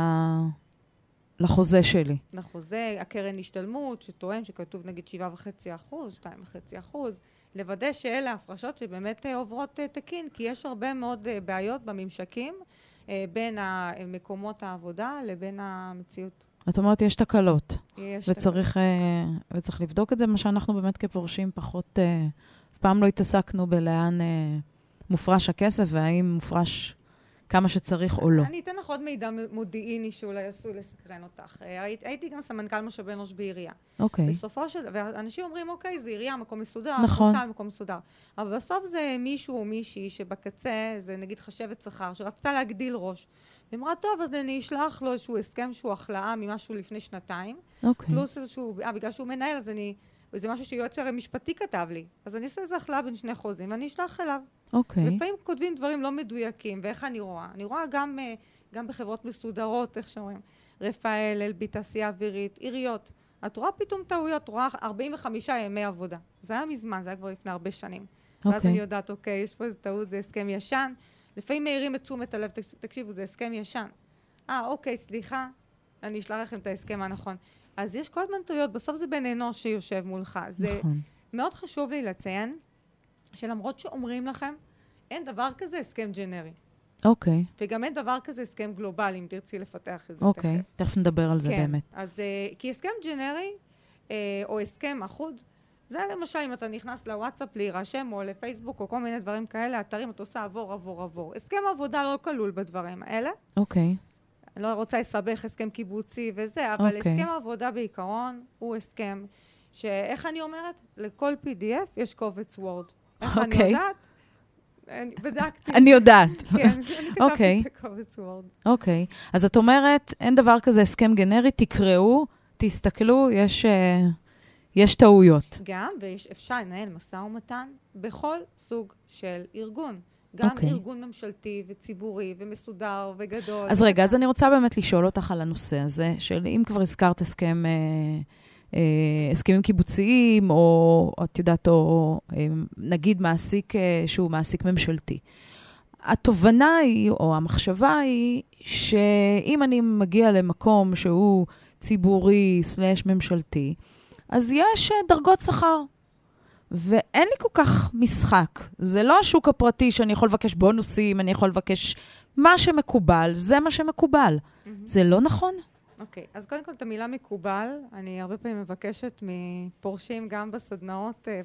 לחוזה שלי. לחוזה, הקרן השתלמות, שתואם, שכתוב נגיד שבעה וחצי אחוז, שתיים וחצי אחוז, לוודא שאלה ההפרשות שבאמת עוברות תקין, כי יש הרבה מאוד בעיות בממשקים בין מקומות העבודה לבין המציאות. את אומרת, יש תקלות. יש וצריך, תקלות. וצריך לבדוק את זה, מה שאנחנו באמת כפורשים פחות, אף פעם לא התעסקנו בלאן מופרש הכסף, והאם מופרש כמה שצריך או לא. אני אתן לך עוד מידע מודיעיני שאולי עשוי לסקרן אותך. הייתי גם סמנכ"ל משאבי אנוש בעירייה. אוקיי. בסופו של... ואנשים אומרים, אוקיי, זה עירייה, מקום מסודר, נכון. מוצא, מקום מסודר. אבל בסוף זה מישהו או מישהי שבקצה, זה נגיד חשבת שכר, שרצתה להגדיל ראש. ואמרה, טוב, אז אני אשלח לו איזשהו הסכם שהוא החלאה ממשהו לפני שנתיים. אוקיי. פלוס איזשהו... אה, בגלל שהוא מנהל, אז אני... וזה משהו שיועץ משפטי כתב לי. אז אני אעשה איזה החלאה בין שני חוזים, ואני אשלח אליו. אוקיי. לפעמים כותבים דברים לא מדויקים, ואיך אני רואה? אני רואה גם, גם בחברות מסודרות, איך שאומרים, רפאל, אלביט, תעשייה אווירית, עיריות. את רואה פתאום טעויות, רואה ארבעים וחמישה ימי עבודה. זה היה מזמן, זה היה כבר לפני הרבה שנים. אוקיי. ואז אני יודעת, אוקיי, יש פה איזו טעות, זה הסכם ישן. לפעמים מהירים את תשומת הלב, תקשיבו, זה הסכם ישן. אה, אוקיי, סליחה, אני אשלח לכם את ההסכם הנכון. אז יש כל הזמן טעויות, בסוף זה בן אנוש שיושב מולך. זה נכון. מאוד חשוב לי לציין, שלמרות שאומרים לכם, אין דבר כזה הסכם ג'נרי. אוקיי. וגם אין דבר כזה הסכם גלובלי, אם תרצי לפתח את זה אוקיי, תכף. תכף נדבר על זה כן. באמת. אז uh, כי הסכם ג'נרי, uh, או הסכם אחוד, זה למשל אם אתה נכנס לוואטסאפ להירשם, או לפייסבוק, או כל מיני דברים כאלה, אתרים, אתה עושה עבור, עבור, עבור. הסכם עבודה לא כלול בדברים האלה. אוקיי. אני לא רוצה לסבך הסכם קיבוצי וזה, אבל אוקיי. הסכם העבודה בעיקרון הוא הסכם שאיך אני אומרת? לכל פי די אף יש קובץ וורד. איך אני אוקיי. יודעת? אני בדקתי. אני יודעת. כן, אני כתבתי אוקיי. את הקובץ וורד. אוקיי. אז את אומרת, אין דבר כזה הסכם גנרי, תקראו, תסתכלו, יש, אה, יש טעויות. גם, ואפשר לנהל משא ומתן בכל סוג של ארגון. גם אוקיי. ארגון ממשלתי וציבורי ומסודר וגדול. אז רגע, אז אני רוצה באמת לשאול אותך על הנושא הזה, של אם כבר הזכרת הסכם, אה, אה, הסכמים קיבוציים, או את יודעת, או אה, נגיד מעסיק אה, שהוא מעסיק ממשלתי. התובנה היא, או המחשבה היא, שאם אני מגיע למקום שהוא ציבורי סלש ממשלתי, אז יש דרגות שכר. ואין לי כל כך משחק. זה לא השוק הפרטי שאני יכול לבקש בונוסים, אני יכול לבקש מה שמקובל, זה מה שמקובל. Mm-hmm. זה לא נכון? אוקיי, okay. אז קודם כל את המילה מקובל, אני הרבה פעמים מבקשת מפורשים גם בסדנאות אה,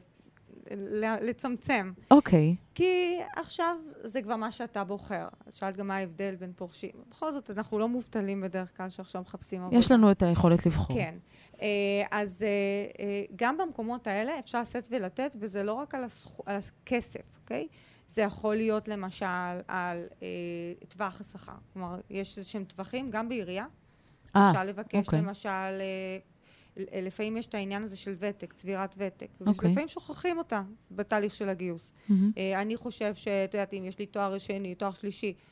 לצמצם. אוקיי. Okay. כי עכשיו זה כבר מה שאתה בוחר. שאלת גם מה ההבדל בין פורשים. בכל זאת, אנחנו לא מובטלים בדרך כלל שעכשיו מחפשים עבודה. יש לנו את היכולת לבחור. כן. אז גם במקומות האלה אפשר לשאת ולתת, וזה לא רק על הכסף, אוקיי? זה יכול להיות למשל על טווח השכר. כלומר, יש איזשהם טווחים, גם בעירייה. אפשר לבקש למשל, לפעמים יש את העניין הזה של ותק, צבירת ותק. ולפעמים שוכחים אותה בתהליך של הגיוס. אני חושב שאת יודעת, אם יש לי תואר שני, תואר שלישי,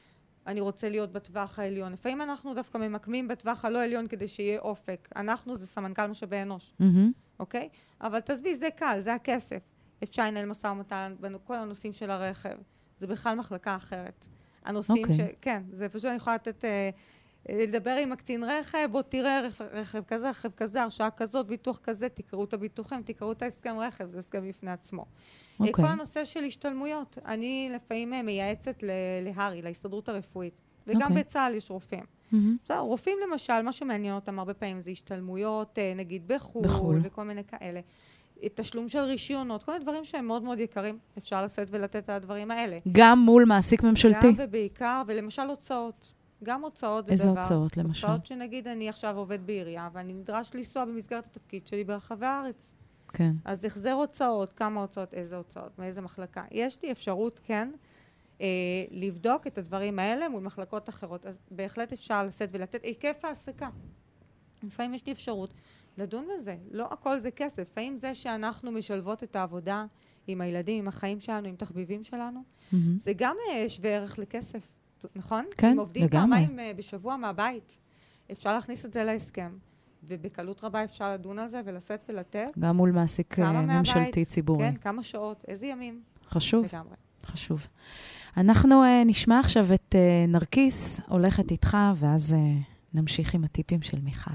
אני רוצה להיות בטווח העליון. לפעמים אנחנו דווקא ממקמים בטווח הלא עליון כדי שיהיה אופק. אנחנו זה סמנכ"ל משאבי אנוש, אוקיי? אבל תעזבי, זה קל, זה הכסף. אפשר לנהל משא ומתן בכל הנושאים של הרכב. זה בכלל מחלקה אחרת. הנושאים ש... כן, זה פשוט אני יכולה לתת... לדבר עם הקצין רכב, בוא תראה רכב כזה, רכב כזה, הרשאה כזאת, ביטוח כזה, תקראו את הביטוחים, תקראו את ההסכם רכב, זה הסכם בפני עצמו. Okay. כל הנושא של השתלמויות, אני לפעמים מייעצת להרי, להסתדרות הרפואית, וגם okay. בצה"ל יש רופאים. Mm-hmm. בסדר, רופאים למשל, מה שמעניין אותם הרבה פעמים זה השתלמויות, נגיד בחול, בחול. וכל מיני כאלה. תשלום של רישיונות, כל מיני דברים שהם מאוד מאוד יקרים, אפשר לשאת ולתת את הדברים האלה. גם מול מעסיק ממשלתי. גם ובעיקר, ולמשל הוצאות. גם הוצאות זה איזה דבר. איזה הוצאות למשל? הוצאות שנגיד אני עכשיו עובד בעירייה, ואני נדרש לנסוע במסגרת התפקיד שלי ברחבי הארץ. כן. אז החזר הוצאות, כמה הוצאות, איזה הוצאות, מאיזה מחלקה. יש לי אפשרות, כן, אה, לבדוק את הדברים האלה מול מחלקות אחרות. אז בהחלט אפשר לשאת ולתת היקף העסקה. לפעמים יש לי אפשרות לדון בזה. לא הכל זה כסף. לפעמים זה שאנחנו משלבות את העבודה עם הילדים, עם החיים שלנו, עם תחביבים שלנו, mm-hmm. זה גם אה, שווה ערך לכסף. נכון? כן, אם עובדים לגמרי. פעמיים בשבוע מהבית, אפשר להכניס את זה להסכם, ובקלות רבה אפשר לדון על זה ולשאת ולתת. גם מול מעסיק ממשלתי ציבורי. כן, כמה שעות, איזה ימים. חשוב. לגמרי. חשוב. אנחנו uh, נשמע עכשיו את uh, נרקיס, הולכת איתך, ואז uh, נמשיך עם הטיפים של מיכל.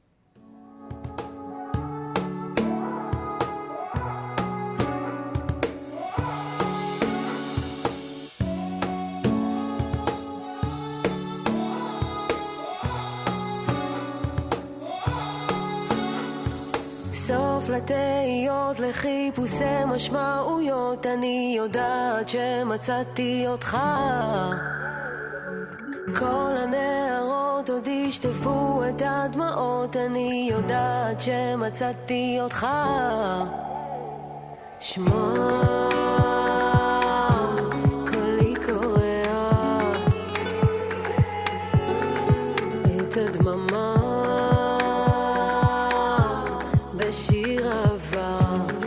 לתהיות לחיפושי משמעויות, אני יודעת שמצאתי אותך. כל הנערות עוד ישטפו את הדמעות, אני יודעת שמצאתי אותך. שמע קולי קורע את הדממה בשיר אהבה,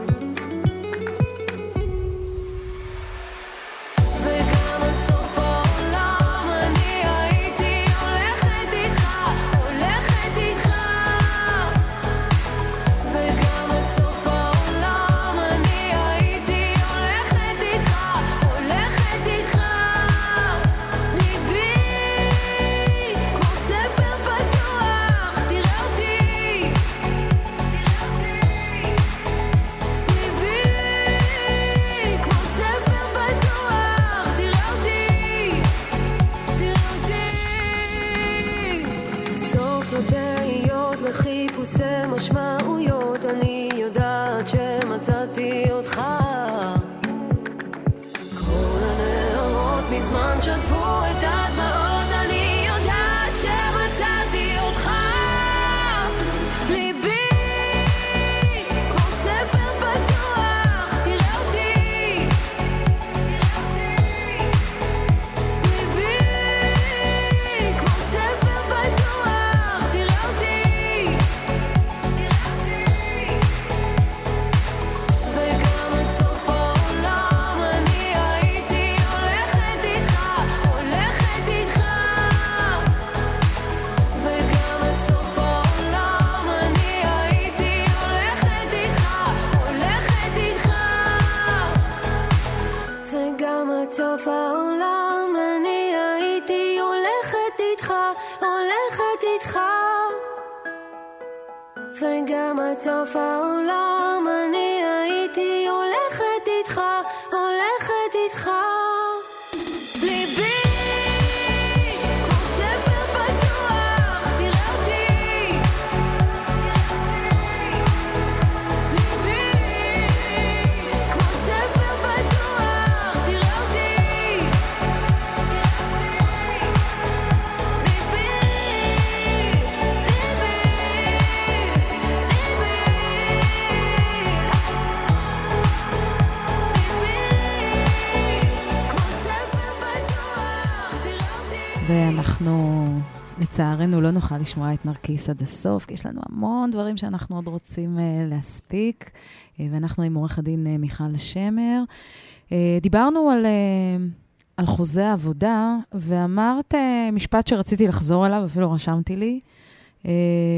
וגם עד סוף העולם אני הייתי הולכת איתך, הולכת איתך, וגם עד סוף העולם אני הייתי הולכת איתך, הולכת איתך. ליבי כמו ספר פתוח, תראה אותי, חיפושי משמעויות, אני יודעת שמצאתי אותך. כל הנערות מזמן שטפו את הדמעות, אני יודעת שמצאתי אותך. ליבי כמו ספר פתוח, תראה אותי, ליבי כמו ספר פתוח, תראה אותי. סוף העולם אני הייתי הולכת איתך, הולכת איתך, וגם עד סוף העולם אני הייתי הולכת איתך, הולכת איתך. ליבי כמו ספר פתוח, תראה אותי, ליבי כמו ספר פתוח, תראה אותי, ליבי, ואנחנו לצערנו לא נוכל לשמוע את נרקיס עד הסוף, כי יש לנו המון דברים שאנחנו עוד רוצים uh, להספיק, uh, ואנחנו עם עורך הדין uh, מיכל שמר. Uh, דיברנו על uh, על חוזה העבודה, ואמרת אה, משפט שרציתי לחזור אליו, אפילו רשמתי לי, אה,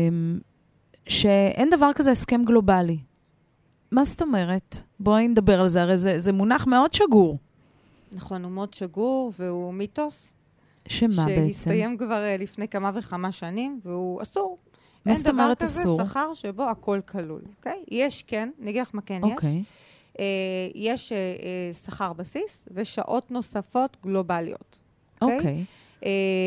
שאין דבר כזה הסכם גלובלי. מה זאת אומרת? בואי נדבר על זה, הרי זה, זה מונח מאוד שגור. נכון, הוא מאוד שגור, והוא מיתוס. שמה בעצם? שהסתיים כבר uh, לפני כמה וכמה שנים, והוא אסור. מה זאת אומרת אין דבר אסור? כזה שכר שבו הכל כלול, אוקיי? יש כן, אני אגיד לך מה כן אוקיי. יש. Uh, יש uh, uh, שכר בסיס ושעות נוספות גלובליות. אוקיי? אוקיי. Uh,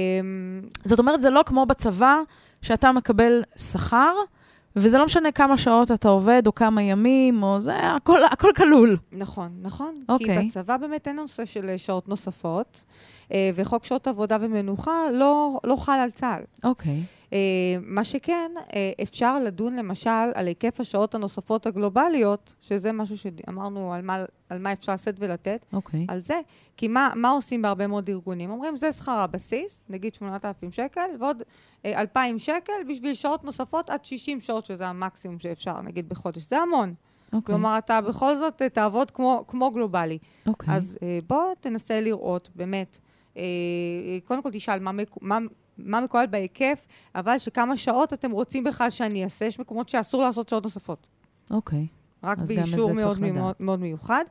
זאת אומרת, זה לא כמו בצבא, שאתה מקבל שכר, וזה לא משנה כמה שעות אתה עובד, או כמה ימים, או זה, הכל, הכל כלול. נכון, נכון. אוקיי. כי בצבא באמת אין נושא של שעות נוספות, אה, וחוק שעות עבודה ומנוחה לא, לא חל על צה"ל. אוקיי. אה, מה שכן, אה, אפשר לדון למשל על היקף השעות הנוספות הגלובליות, שזה משהו שאמרנו על מה, על מה אפשר לשאת ולתת, אוקיי. על זה. כי מה, מה עושים בהרבה מאוד ארגונים? אומרים, זה שכר הבסיס, נגיד שמונת אלפים שקל, ועוד אה, אלפיים שקל בשביל שעות נוספות עד שישים שעות, שזה המקסימום שאפשר, נגיד בחודש. זה המון. אוקיי. כלומר, אתה בכל זאת אה, תעבוד כמו, כמו גלובלי. אוקיי. אז אה, בוא תנסה לראות, באמת, אה, קודם כל תשאל מה, מק- מה, מה מקובל בהיקף, אבל שכמה שעות אתם רוצים בכלל שאני אעשה, יש מקומות שאסור לעשות שעות נוספות. אוקיי. רק אז גם את באישור זה מאוד, צריך לדעת. מאוד, מאוד מיוחד.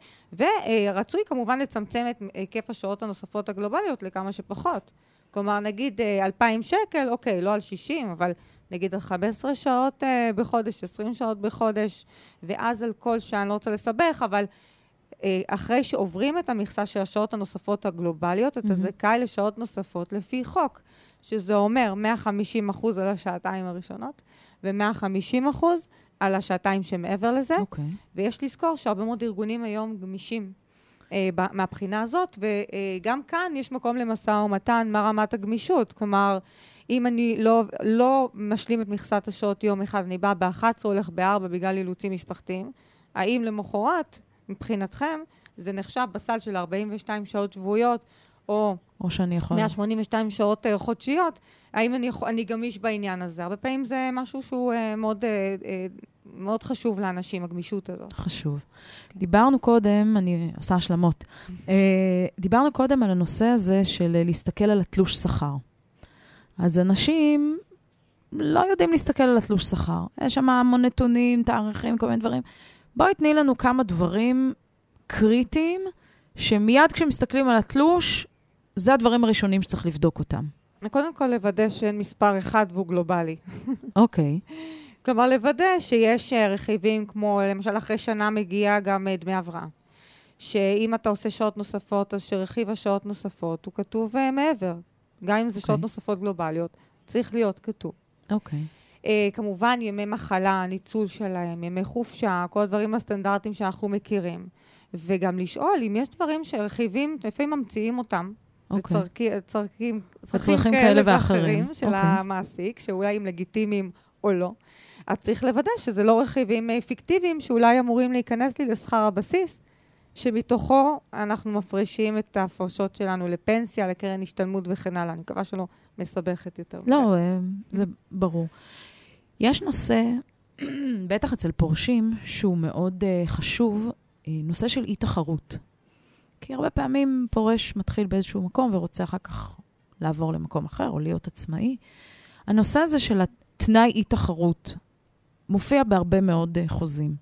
ורצוי כמובן לצמצם את היקף השעות הנוספות הגלובליות לכמה שפחות. כלומר, נגיד אה, אלפיים שקל, אוקיי, לא על שישים, אבל נגיד על חמש עשרה שעות אה, בחודש, עשרים שעות בחודש, ואז על כל שעה, אני לא רוצה לסבך, אבל אה, אחרי שעוברים את המכסה של השעות הנוספות הגלובליות, אתה מהמם. זכאי לשעות נוספות לפי חוק, שזה אומר מאה וחמישים אחוז על השעתיים הראשונות, ו-מאה וחמישים אחוז על השעתיים שמעבר לזה. אוקיי. ויש לזכור שהרבה מאוד ארגונים היום גמישים אה, ב- מהבחינה הזאת, וגם כאן יש מקום למשא ומתן מה רמת הגמישות. כלומר, אם אני לא, לא משלים את מכסת השעות יום אחד, אני באה ב-אחת עשרה, הולך ב-ארבע בגלל אילוצים משפחתיים, האם למחרת, מבחינתכם, זה נחשב בסל של ארבעים ושתיים שעות שבועיות, או או שאני יכולה. מאה שמונים ושתיים שעות uh, חודשיות, האם אני, יכול, אני גמיש בעניין הזה? הרבה פעמים זה משהו שהוא uh, מאוד, uh, uh, מאוד חשוב לאנשים, הגמישות הזאת. חשוב. דיברנו קודם, אני עושה השלמות, אה, דיברנו קודם על הנושא הזה של אה, להסתכל על התלוש שכר. אז אנשים לא יודעים להסתכל על התלוש שכר. יש שם המון נתונים, תאריכים, כל מיני דברים. בואי תני לנו כמה דברים קריטיים, שמיד כשמסתכלים על התלוש, זה הדברים הראשונים שצריך לבדוק אותם. קודם כל לוודא שאין מספר אחד והוא גלובלי. אוקיי. כלומר, לוודא שיש אה, רכיבים כמו, למשל, אחרי שנה מגיע גם אה, דמי הבראה. שאם אתה עושה שעות נוספות, אז שרכיב השעות נוספות הוא כתוב אה, מעבר. גם אם זה שעות אוקיי. נוספות גלובליות, צריך להיות כתוב. אוקיי. אה, כמובן, ימי מחלה, ניצול שלהם, ימי חופשה, כל הדברים הסטנדרטיים שאנחנו מכירים. וגם לשאול אם יש דברים שרכיבים, לפעמים ממציאים אותם, אוקיי. וצרכים, צרכים, בצרכים כאלה ואחרים. של אוקיי. המעסיק, שאולי הם לגיטימיים או לא. אז צריך לוודא שזה לא רכיבים אה, פיקטיביים, שאולי אמורים להיכנס לי לשכר הבסיס, שמתוכו אנחנו מפרישים את ההפרשות שלנו לפנסיה, לקרן השתלמות וכן הלאה. אני מקווה שלא מסבכת יותר. לא, אה, זה ברור. יש נושא, בטח אצל פורשים, שהוא מאוד uh, חשוב, אה, נושא של אי-תחרות. כי הרבה פעמים פורש מתחיל באיזשהו מקום ורוצה אחר כך לעבור למקום אחר או להיות עצמאי. הנושא הזה של התנאי אי-תחרות מופיע בהרבה מאוד uh, חוזים.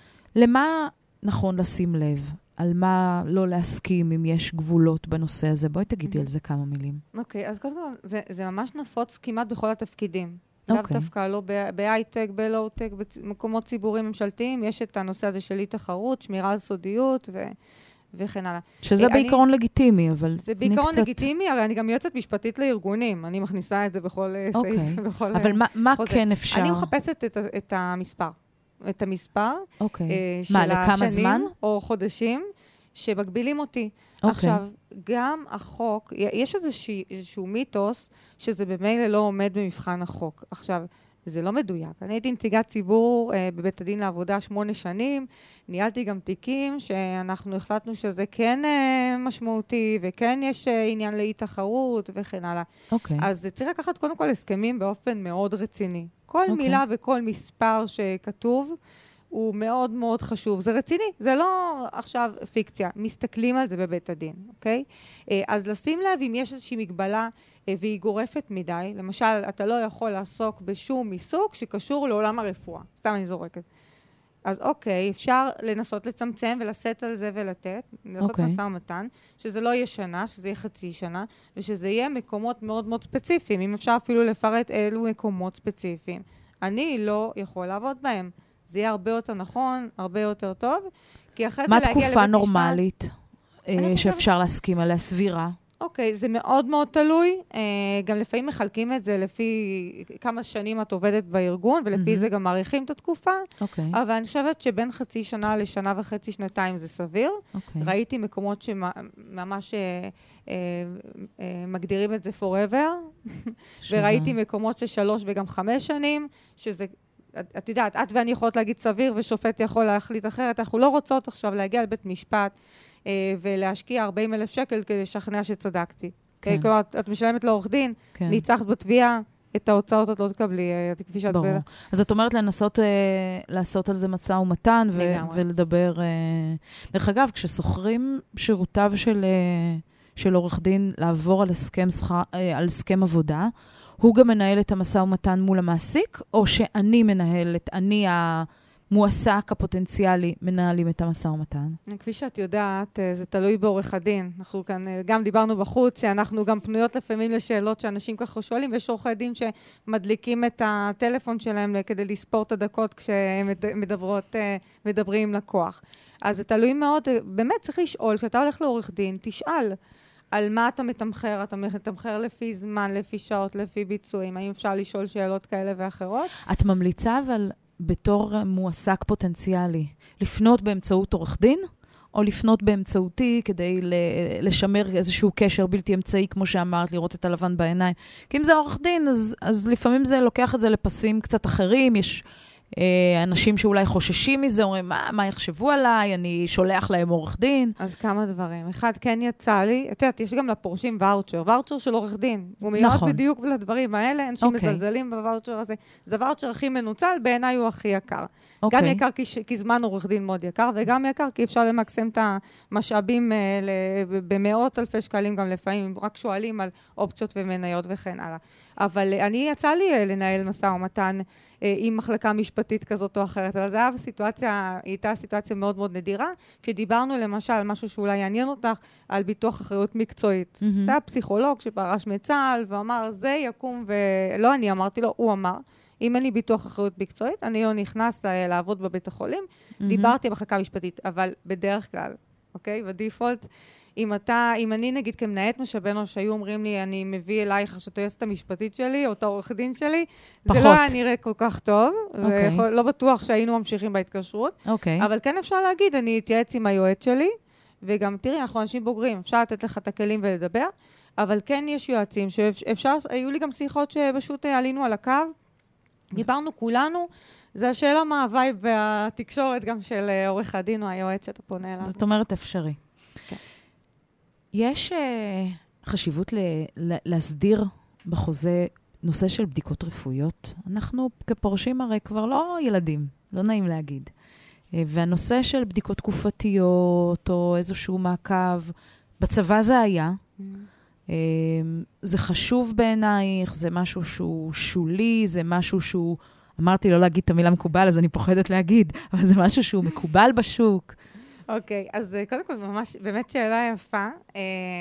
למה נכון לשים לב? על מה לא להסכים אם יש גבולות בנושא הזה? בואי תגידי על זה כמה מילים. אוקיי, אז קודם כל, זה, זה ממש נפוץ כמעט בכל התפקידים. אוקיי. לאו דווקא, לא ב- בהייטק, בלואו-טק, במקומות ציבוריים ממשלתיים, יש את הנושא הזה של אי-תחרות, שמירה על סודיות ו- וכן הלאה. שזה אה, בעיקרון אני- לגיטימי, אבל זה אני בעיקרון קצת- לגיטימי, הרי אני גם יועצת משפטית לארגונים, אני מכניסה את זה בכל אה, אוקיי. סעיף, בכל... אבל אה, מה, מה חוזה. כן אפשר? אני מחפשת את, ה- את המספר. את המספר אוקיי. אה, של מה, לכמה השנים זמן? או חודשים שמגבילים אותי. אוקיי. עכשיו, גם החוק, יש איזשהו, איזשהו מיתוס שזה במילא לא עומד במבחן החוק. עכשיו, זה לא מדויק. אני הייתי נציגת ציבור אה, בבית הדין לעבודה שמונה שנים, ניהלתי גם תיקים שאנחנו החלטנו שזה כן אה, משמעותי, וכן יש אה, עניין לאי תחרות וכן הלאה. אוקיי. אז צריך לקחת קודם כל הסכמים באופן מאוד רציני. כל אוקיי. מילה וכל מספר שכתוב הוא מאוד מאוד חשוב. זה רציני, זה לא עכשיו פיקציה. מסתכלים על זה בבית הדין, אוקיי? אוקיי? אז לשים לב אם יש איזושהי מגבלה והיא גורפת מדי, למשל, אתה לא יכול לעסוק בשום עיסוק שקשור לעולם הרפואה. סתם אני זורקת. אז אוקיי, אפשר לנסות לצמצם ולשאת על זה ולתת, לעשות אוקיי. משא ומתן, שזה לא יהיה שנה, שזה יהיה חצי שנה, ושזה יהיה מקומות מאוד מאוד ספציפיים, אם אפשר אפילו לפרט אילו מקומות ספציפיים. אני לא יכול לעבוד בהם. זה יהיה הרבה יותר נכון, הרבה יותר טוב, כי אחרי זה מה להגיע לבית משפט... תקופה נורמלית אני אה, חושבת- שאפשר להסכים עליה, סבירה? אוקיי, זה מאוד מאוד תלוי. אה, גם לפעמים מחלקים את זה לפי כמה שנים את עובדת בארגון, ולפי מהמם. זה גם מעריכים את התקופה. אוקיי, אבל אני חושבת שבין חצי שנה לשנה וחצי, שנתיים זה סביר. אוקיי. ראיתי מקומות שממש אה, אה, אה, מגדירים את זה forever, שזה- וראיתי מקומות ששלוש וגם חמש שנים, שזה, את, את יודעת, את ואני יכולות להגיד סביר, ושופט יכול להחליט אחרת. אנחנו לא רוצות עכשיו להגיע לבית משפט, אה, ולהשקיע ארבעים אלף שקל כדי לשכנע שצדקתי. כן. אה, כלומר, את- את משלמת לעורך דין, כן. ניצחת בתביעה, את ההוצאות את לא תקבלי, אה, כפי שאת... ברור. ב- אז את אומרת לנסות אה, לעשות על זה משא ומתן ו- לגמרי. ולדבר. אה... דרך אגב, כששוכרים שירותיו של, אה, של עורך דין לעבור על הסכם, שכר, אה, על הסכם עבודה, הוא גם מנהל את המשא ומתן מול המעסיק, או שאני מנהלת, אני המועסק הפוטנציאלי, מנהלים את המשא ומתן? כפי שאת יודעת, אה, זה תלוי בעורך הדין. אנחנו כאן אה, גם דיברנו בחוץ, שאנחנו גם פנויות לפעמים לשאלות שאנשים ככה שואלים, ויש עורכי דין שמדליקים את הטלפון שלהם כדי לספור את הדקות כשהם מד- מדברות, אה, מדברים עם לקוח. אז זה תלוי מאוד, אה, באמת צריך לשאול, כשאתה הולך לעורך דין, תשאל על מה אתה מתמחר, אתה מתמחר לפי זמן, לפי שעות, לפי ביצועים, האם אפשר לשאול שאלות כאלה ואחרות? את ממליצה אבל בתור מועסק פוטנציאלי, לפנות באמצעות עורך דין, או לפנות באמצעותי כדי ל- לשמר איזשהו קשר בלתי אמצעי, כמו שאמרת, לראות את הלבן בעיניים. כי אם זה עורך דין, אז, אז לפעמים זה לוקח את זה לפסים קצת אחרים. יש אה, אנשים שאולי חוששים מזה, אומרים, מה, מה יחשבו עליי? אני שולח להם עורך דין. אז כמה דברים. אחד, כן יצא לי, את יודעת, יש גם לפורשים ואוצ'ר, ואוצ'ר של עורך דין. הוא מיועד נכון. בדיוק לדברים האלה, אנשים אוקיי. מזלזלים בוואוצ'ר הזה. זה הוואוצ'ר הכי מנוצל, בעיניי הוא הכי יקר. אוקיי. גם יקר כי, ש- כי זמן עורך דין מאוד יקר, וגם יקר כי אפשר למקסם את המשאבים אה, ל- ב- במאות אלפי שקלים גם לפעמים, רק שואלים על אופציות ומניות וכן הלאה. אבל אה, אני יצא לי אה, לנהל משא ומתן אה, עם מחלקה משפטית כזאת או אחרת, אבל זו הייתה סיטואציה, הייתה סיטואציה מאוד מאוד נדירה, כשדיברנו למשל על משהו שאולי יעניין אותך, על ביטוח אחריות מקצועית. מהמם. זה היה פסיכולוג שפרש מצה"ל ואמר, זה יקום, ולא אני אמרתי לו, הוא אמר, אם אין לי ביטוח אחריות מקצועית, אני לא נכנס ל- לעבוד בבית החולים. מהמם. דיברתי עם מחלקה משפטית, אבל בדרך כלל, אוקיי? בדיפולט, אם אתה, אם אני נגיד כמנהלת משאבי אנוש שהיו אומרים לי, אני מביא אלייך שאת היועצת המשפטית שלי, או את העורך דין שלי, פחות. זה לא היה נראה כל כך טוב, אוקיי. ויכול- לא בטוח שהיינו ממשיכים בהתקשרות, אוקיי. אבל כן אפשר להגיד, אני אתייעץ עם היועץ שלי, וגם תראי, אנחנו אנשים בוגרים, אפשר לתת לך את הכלים ולדבר, אבל כן יש יועצים שאפשר, היו לי גם שיחות שפשוט עלינו על הקו, דיברנו כולנו, זה השאלה מה הווייב והתקשורת גם של אה, עורך הדין או היועץ שאתה פונה אליו. זאת אומרת אפשרי. כן. יש uh, חשיבות ל- ל- להסדיר בחוזה נושא של בדיקות רפואיות. אנחנו כפורשים הרי כבר לא ילדים, לא נעים להגיד. Uh, והנושא של בדיקות תקופתיות או איזשהו מעקב, בצבא זה היה. Uh, זה חשוב בעינייך, זה משהו שהוא שולי, זה משהו שהוא... אמרתי לא להגיד את המילה מקובל, אז אני פוחדת להגיד, אבל זה משהו שהוא מקובל בשוק. אוקיי, אז אה, קודם כל, ממש, באמת שאלה יפה. אה,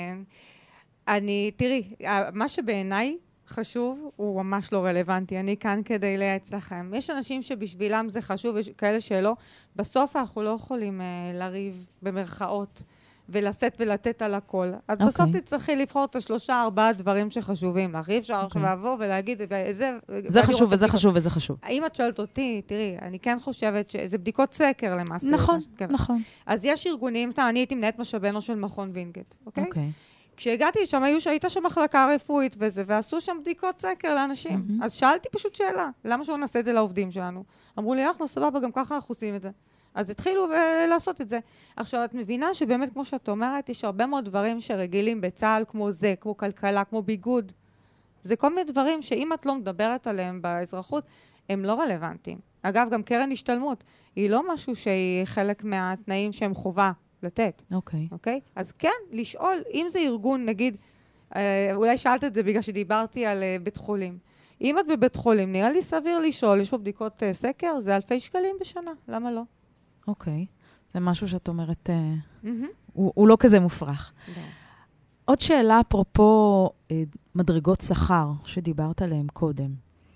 אני, תראי, אה, מה שבעיניי חשוב הוא ממש לא רלוונטי. אני כאן כדי לייעץ לכם. יש אנשים שבשבילם זה חשוב, יש כאלה שלא. בסוף אנחנו לא יכולים אה, לריב במרכאות ולשאת ולתת על הכל. אז אוקיי. בסוף תצטרכי לבחור את השלושה, ארבעה דברים שחשובים לך. אי אפשר עכשיו לעבור ולהגיד, וזה... זה ואני חשוב, רוצה וזה בדיקות. חשוב, וזה חשוב. אם את שואלת אותי, תראי, אני כן חושבת שזה בדיקות סקר למעשה. נכון, מה שאת מתכוונת. נכון. אז יש ארגונים, סתם, אני הייתי מנהלת משאבי אנוש של מכון וינגייט, אוקיי? אוקיי. כשהגעתי לשם, היו, הייתה שם מחלקה רפואית וזה, ועשו שם בדיקות סקר לאנשים. מהמם. אז שאלתי פשוט שאלה, למה שלא נעשה את זה לעובדים שלנו? אמרו לי, אחלה, סבבה, גם ככה אנחנו עושים את זה. אז התחילו ו- לעשות את זה. עכשיו, את מבינה שבאמת, כמו שאת אומרת, יש הרבה מאוד דברים שרגילים בצה"ל, כמו זה, כמו כלכלה, כמו ביגוד. זה כל מיני דברים שאם את לא מדברת עליהם באזרחות, הם לא רלוונטיים. אגב, גם קרן השתלמות, היא לא משהו שהיא חלק מהתנאים שהם חובה לתת. אוקיי. אוקיי? אז כן, לשאול, אם זה ארגון, נגיד, אה, אולי שאלת את זה בגלל שדיברתי על אה, בית חולים. אם את בבית חולים, נראה לי סביר לשאול, יש פה בדיקות אה, סקר, זה אלפי שקלים בשנה, למה לא? אוקיי. זה משהו שאת אומרת, אה, Mm-hmm. הוא, הוא לא כזה מופרך. עוד שאלה אפרופו אה, מדרגות שכר שדיברת עליהן קודם.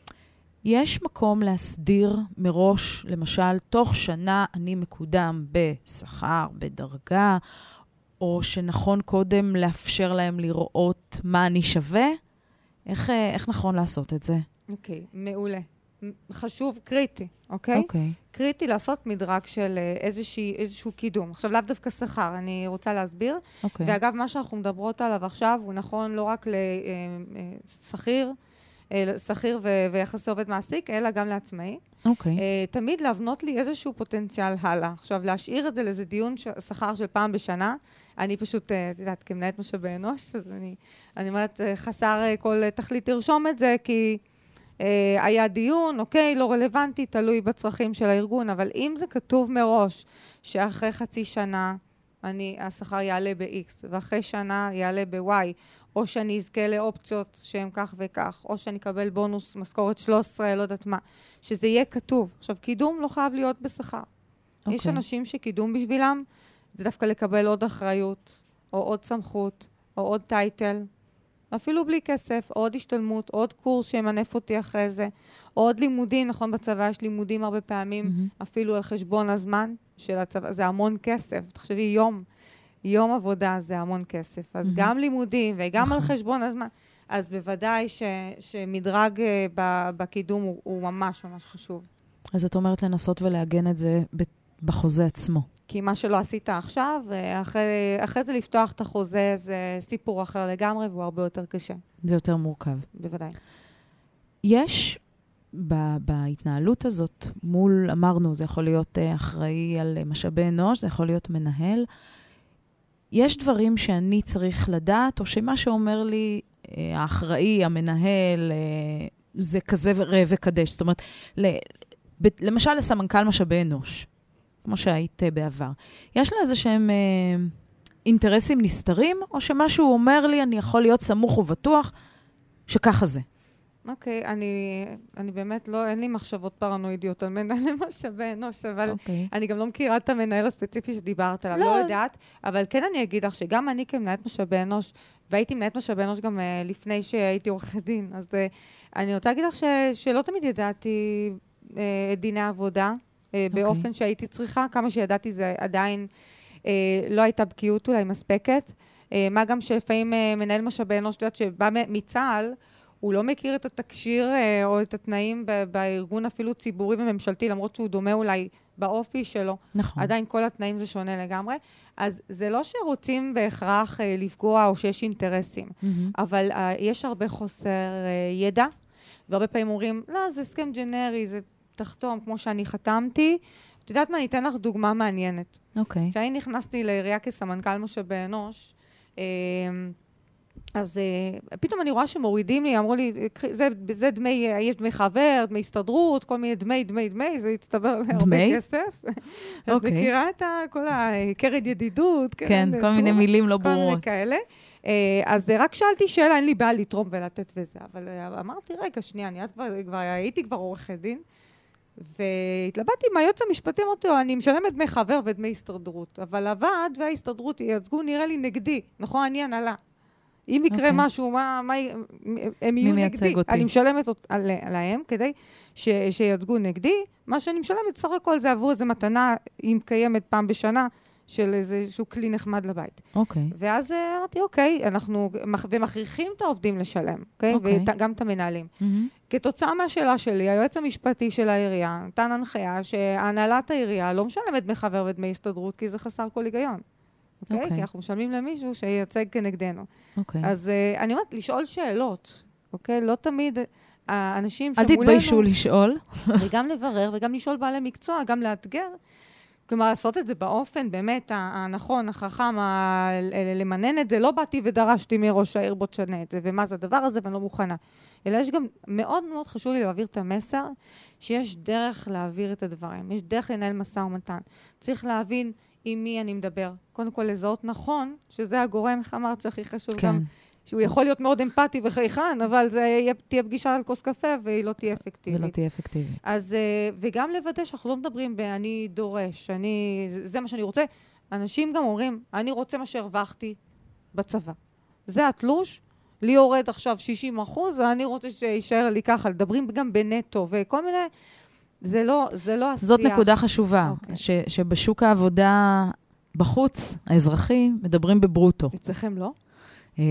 יש מקום להסדיר מראש, למשל, תוך שנה אני מקודם בשכר, בדרגה, או שנכון קודם לאפשר להם לראות מה אני שווה? איך, אה, איך נכון לעשות את זה? אוקיי, מעולה. מ- חשוב, קריטי, אוקיי? אוקיי. קריטי לעשות מדרג של אה, איזושהי, איזשהו קידום. עכשיו, לאו דווקא שכר, אני רוצה להסביר. אוקיי. ואגב, מה שאנחנו מדברות עליו עכשיו, הוא נכון לא רק לשכיר, שכיר ו- ויחסי עובד מעסיק, אלא גם לעצמאי. אוקיי. אה, תמיד להבנות לי איזשהו פוטנציאל הלאה. עכשיו, להשאיר את זה לאיזה דיון ש- שכר של פעם בשנה, אני פשוט, אה, את יודעת, כמנהלת משאבי אנוש, אז אני, אני אומרת, אה, חסר אה, כל אה, תכלית לרשום את זה, כי אה, היה דיון, אוקיי, לא רלוונטי, תלוי בצרכים של הארגון, אבל אם זה כתוב מראש, שאחרי חצי שנה אני, השכר יעלה ב-X, ואחרי שנה יעלה ב-Y, או שאני אזכה לאופציות שהן כך וכך, או שאני אקבל בונוס משכורת שלוש עשרה, לא יודעת מה, שזה יהיה כתוב. עכשיו, קידום לא חייב להיות בשכר. Okay. יש אנשים שקידום בשבילם, זה דווקא לקבל עוד אחריות, או עוד סמכות, או עוד טייטל, אפילו בלי כסף, או עוד השתלמות, או עוד קורס שימנף אותי אחרי זה, או עוד לימודים, נכון, בצבא יש לימודים הרבה פעמים, mm-hmm. אפילו על חשבון הזמן של הצבא, זה המון כסף. תחשבי, יום. יום עבודה זה המון כסף. אז mm-hmm. גם לימודים וגם נכון. על חשבון הזמן. אז בוודאי ש, שמדרג uh, בקידום הוא, הוא ממש ממש חשוב. אז את אומרת לנסות ולהגן את זה בחוזה עצמו. כי מה שלא עשית עכשיו, אחרי, אחרי זה לפתוח את החוזה זה סיפור אחר לגמרי והוא הרבה יותר קשה. זה יותר מורכב. בוודאי. יש ב- בהתנהלות הזאת מול, אמרנו, זה יכול להיות uh, אחראי על משאבי אנוש, זה יכול להיות מנהל, יש דברים שאני צריך לדעת, או שמה שאומר לי אה, האחראי, המנהל, אה, זה כזה ראה וקדש. זאת אומרת, ל, ב, למשל לסמנכ"ל משאבי אנוש, כמו שהיית אה, בעבר. יש לה איזה שהם אה, אינטרסים נסתרים, או שמה שהוא אומר לי, אני יכול להיות סמוך ובטוח שככה זה. אוקיי, okay, אני, אני באמת לא, אין לי מחשבות פרנואידיות על מנהל משאבי אנוש, אבל okay. אני גם לא מכירה את המנהל הספציפי שדיברת עליו, לא. לא יודעת, אבל כן אני אגיד לך שגם אני כמנהלת משאבי אנוש, והייתי מנהלת משאבי אנוש גם uh, לפני שהייתי עורכת דין, אז uh, אני רוצה להגיד לך ש, שלא תמיד ידעתי uh, את דיני העבודה, uh, okay. באופן שהייתי צריכה, כמה שידעתי זה עדיין uh, לא הייתה בקיאות אולי מספקת, uh, מה גם שלפעמים uh, מנהל משאבי אנוש, יודעת שבא מצה"ל, הוא לא מכיר את התקשיר אה, או את התנאים ב- בארגון אפילו ציבורי וממשלתי, למרות שהוא דומה אולי באופי שלו. נכון. עדיין כל התנאים זה שונה לגמרי. אז זה לא שרוצים בהכרח אה, לפגוע או שיש אינטרסים, mm-hmm. אבל אה, יש הרבה חוסר אה, ידע, והרבה פעמים אומרים, לא, זה הסכם ג'נרי, זה תחתום כמו שאני חתמתי. את יודעת מה, אני אתן לך דוגמה מעניינת. אוקיי. Okay. כשאני נכנסתי לעירייה כסמנכ"ל משאבי אנוש, אה, אז uh, פתאום אני רואה שמורידים לי, אמרו לי, זה, זה דמי, יש דמי חבר, דמי הסתדרות, כל מיני דמי, דמי, דמי, זה יצטבר להרבה כסף. את מכירה את כל הקרן ידידות? כן, כל מיני מילים לא ברורות. כל מיני כאלה. אז רק שאלתי שאלה, אין לי בעיה לתרום ולתת וזה, אבל אמרתי, רגע, שנייה, אני אז כבר, הייתי כבר עורכת דין, והתלבטתי עם היועץ המשפטי, אמרתי, אני משלמת דמי חבר ודמי הסתדרות, אבל הוועד וההסתדרות ייצגו נראה לי נגדי, נכון, אני הנהלה. אם יקרה okay. משהו, מה, מה, הם יהיו נגדי. אותי. אני משלמת על, עליהם כדי ש, שייצגו נגדי. מה שאני משלמת, סך הכל זה עבור איזו מתנה, אם קיימת פעם בשנה, של איזשהו כלי נחמד לבית. אוקיי. Okay. ואז אמרתי, אוקיי, אנחנו, ומכריחים את העובדים לשלם, אוקיי? Okay? Okay. וגם את המנהלים. Mm-hmm. כתוצאה מהשאלה שלי, היועץ המשפטי של העירייה נתן הנחיה שהנהלת העירייה לא משלמת דמי חבר ודמי הסתדרות, כי זה חסר כל היגיון. אוקיי? Okay? Okay. כי אנחנו משלמים למישהו שייצג כנגדנו. אוקיי. Okay. אז uh, אני אומרת, לשאול שאלות, אוקיי? Okay? לא תמיד האנשים שמולנו... אל תתביישו לשאול. וגם לברר, וגם לשאול בעלי מקצוע, גם לאתגר. כלומר, לעשות את זה באופן באמת הנכון, החכם, למנן את זה. לא באתי ודרשתי מראש העיר בוא תשנה את זה, ומה זה הדבר הזה, ואני לא מוכנה. אלא יש גם מאוד מאוד חשוב לי להעביר את המסר, שיש דרך להעביר את הדברים. יש דרך לנהל משא ומתן. צריך להבין עם מי אני מדבר. קודם כל, לזהות נכון, שזה הגורם, איך אמרת, שהכי חשוב כן. גם, שהוא יכול להיות מאוד אמפתי וחייכן, אבל זה יהיה, תהיה פגישה על כוס קפה, והיא לא תהיה אפקטיבית. ולא תהיה אפקטיבית. אז, אה, וגם לוודא שאנחנו לא מדברים ב"אני דורש", אני, זה, זה מה שאני רוצה. אנשים גם אומרים, אני רוצה מה שהרווחתי בצבא. זה התלוש, לי יורד עכשיו שישים אחוז, ואני רוצה שישאר לי ככה, לדברים גם בנטו, וכל מיני, זה לא, זה לא השיח. זאת נקודה חשובה, אוקיי. ש, שבשוק העבודה בחוץ, האזרחי, מדברים בברוטו. אצלכם לא? אה,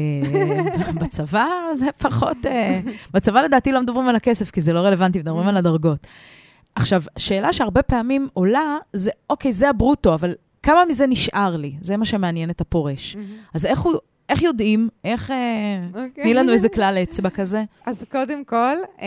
בצבא זה פחות, אה, בצבא לדעתי לא מדברים על הכסף, כי זה לא רלוונטי, מדברים על הדרגות. עכשיו, שאלה שהרבה פעמים עולה, זה, אוקיי, זה הברוטו, אבל כמה מזה נשאר לי? זה מה שמעניין את הפורש. אז איך הוא... איך יודעים? איך... אוקיי. תני לנו איזה כלל אצבע כזה? אז קודם כל, אה,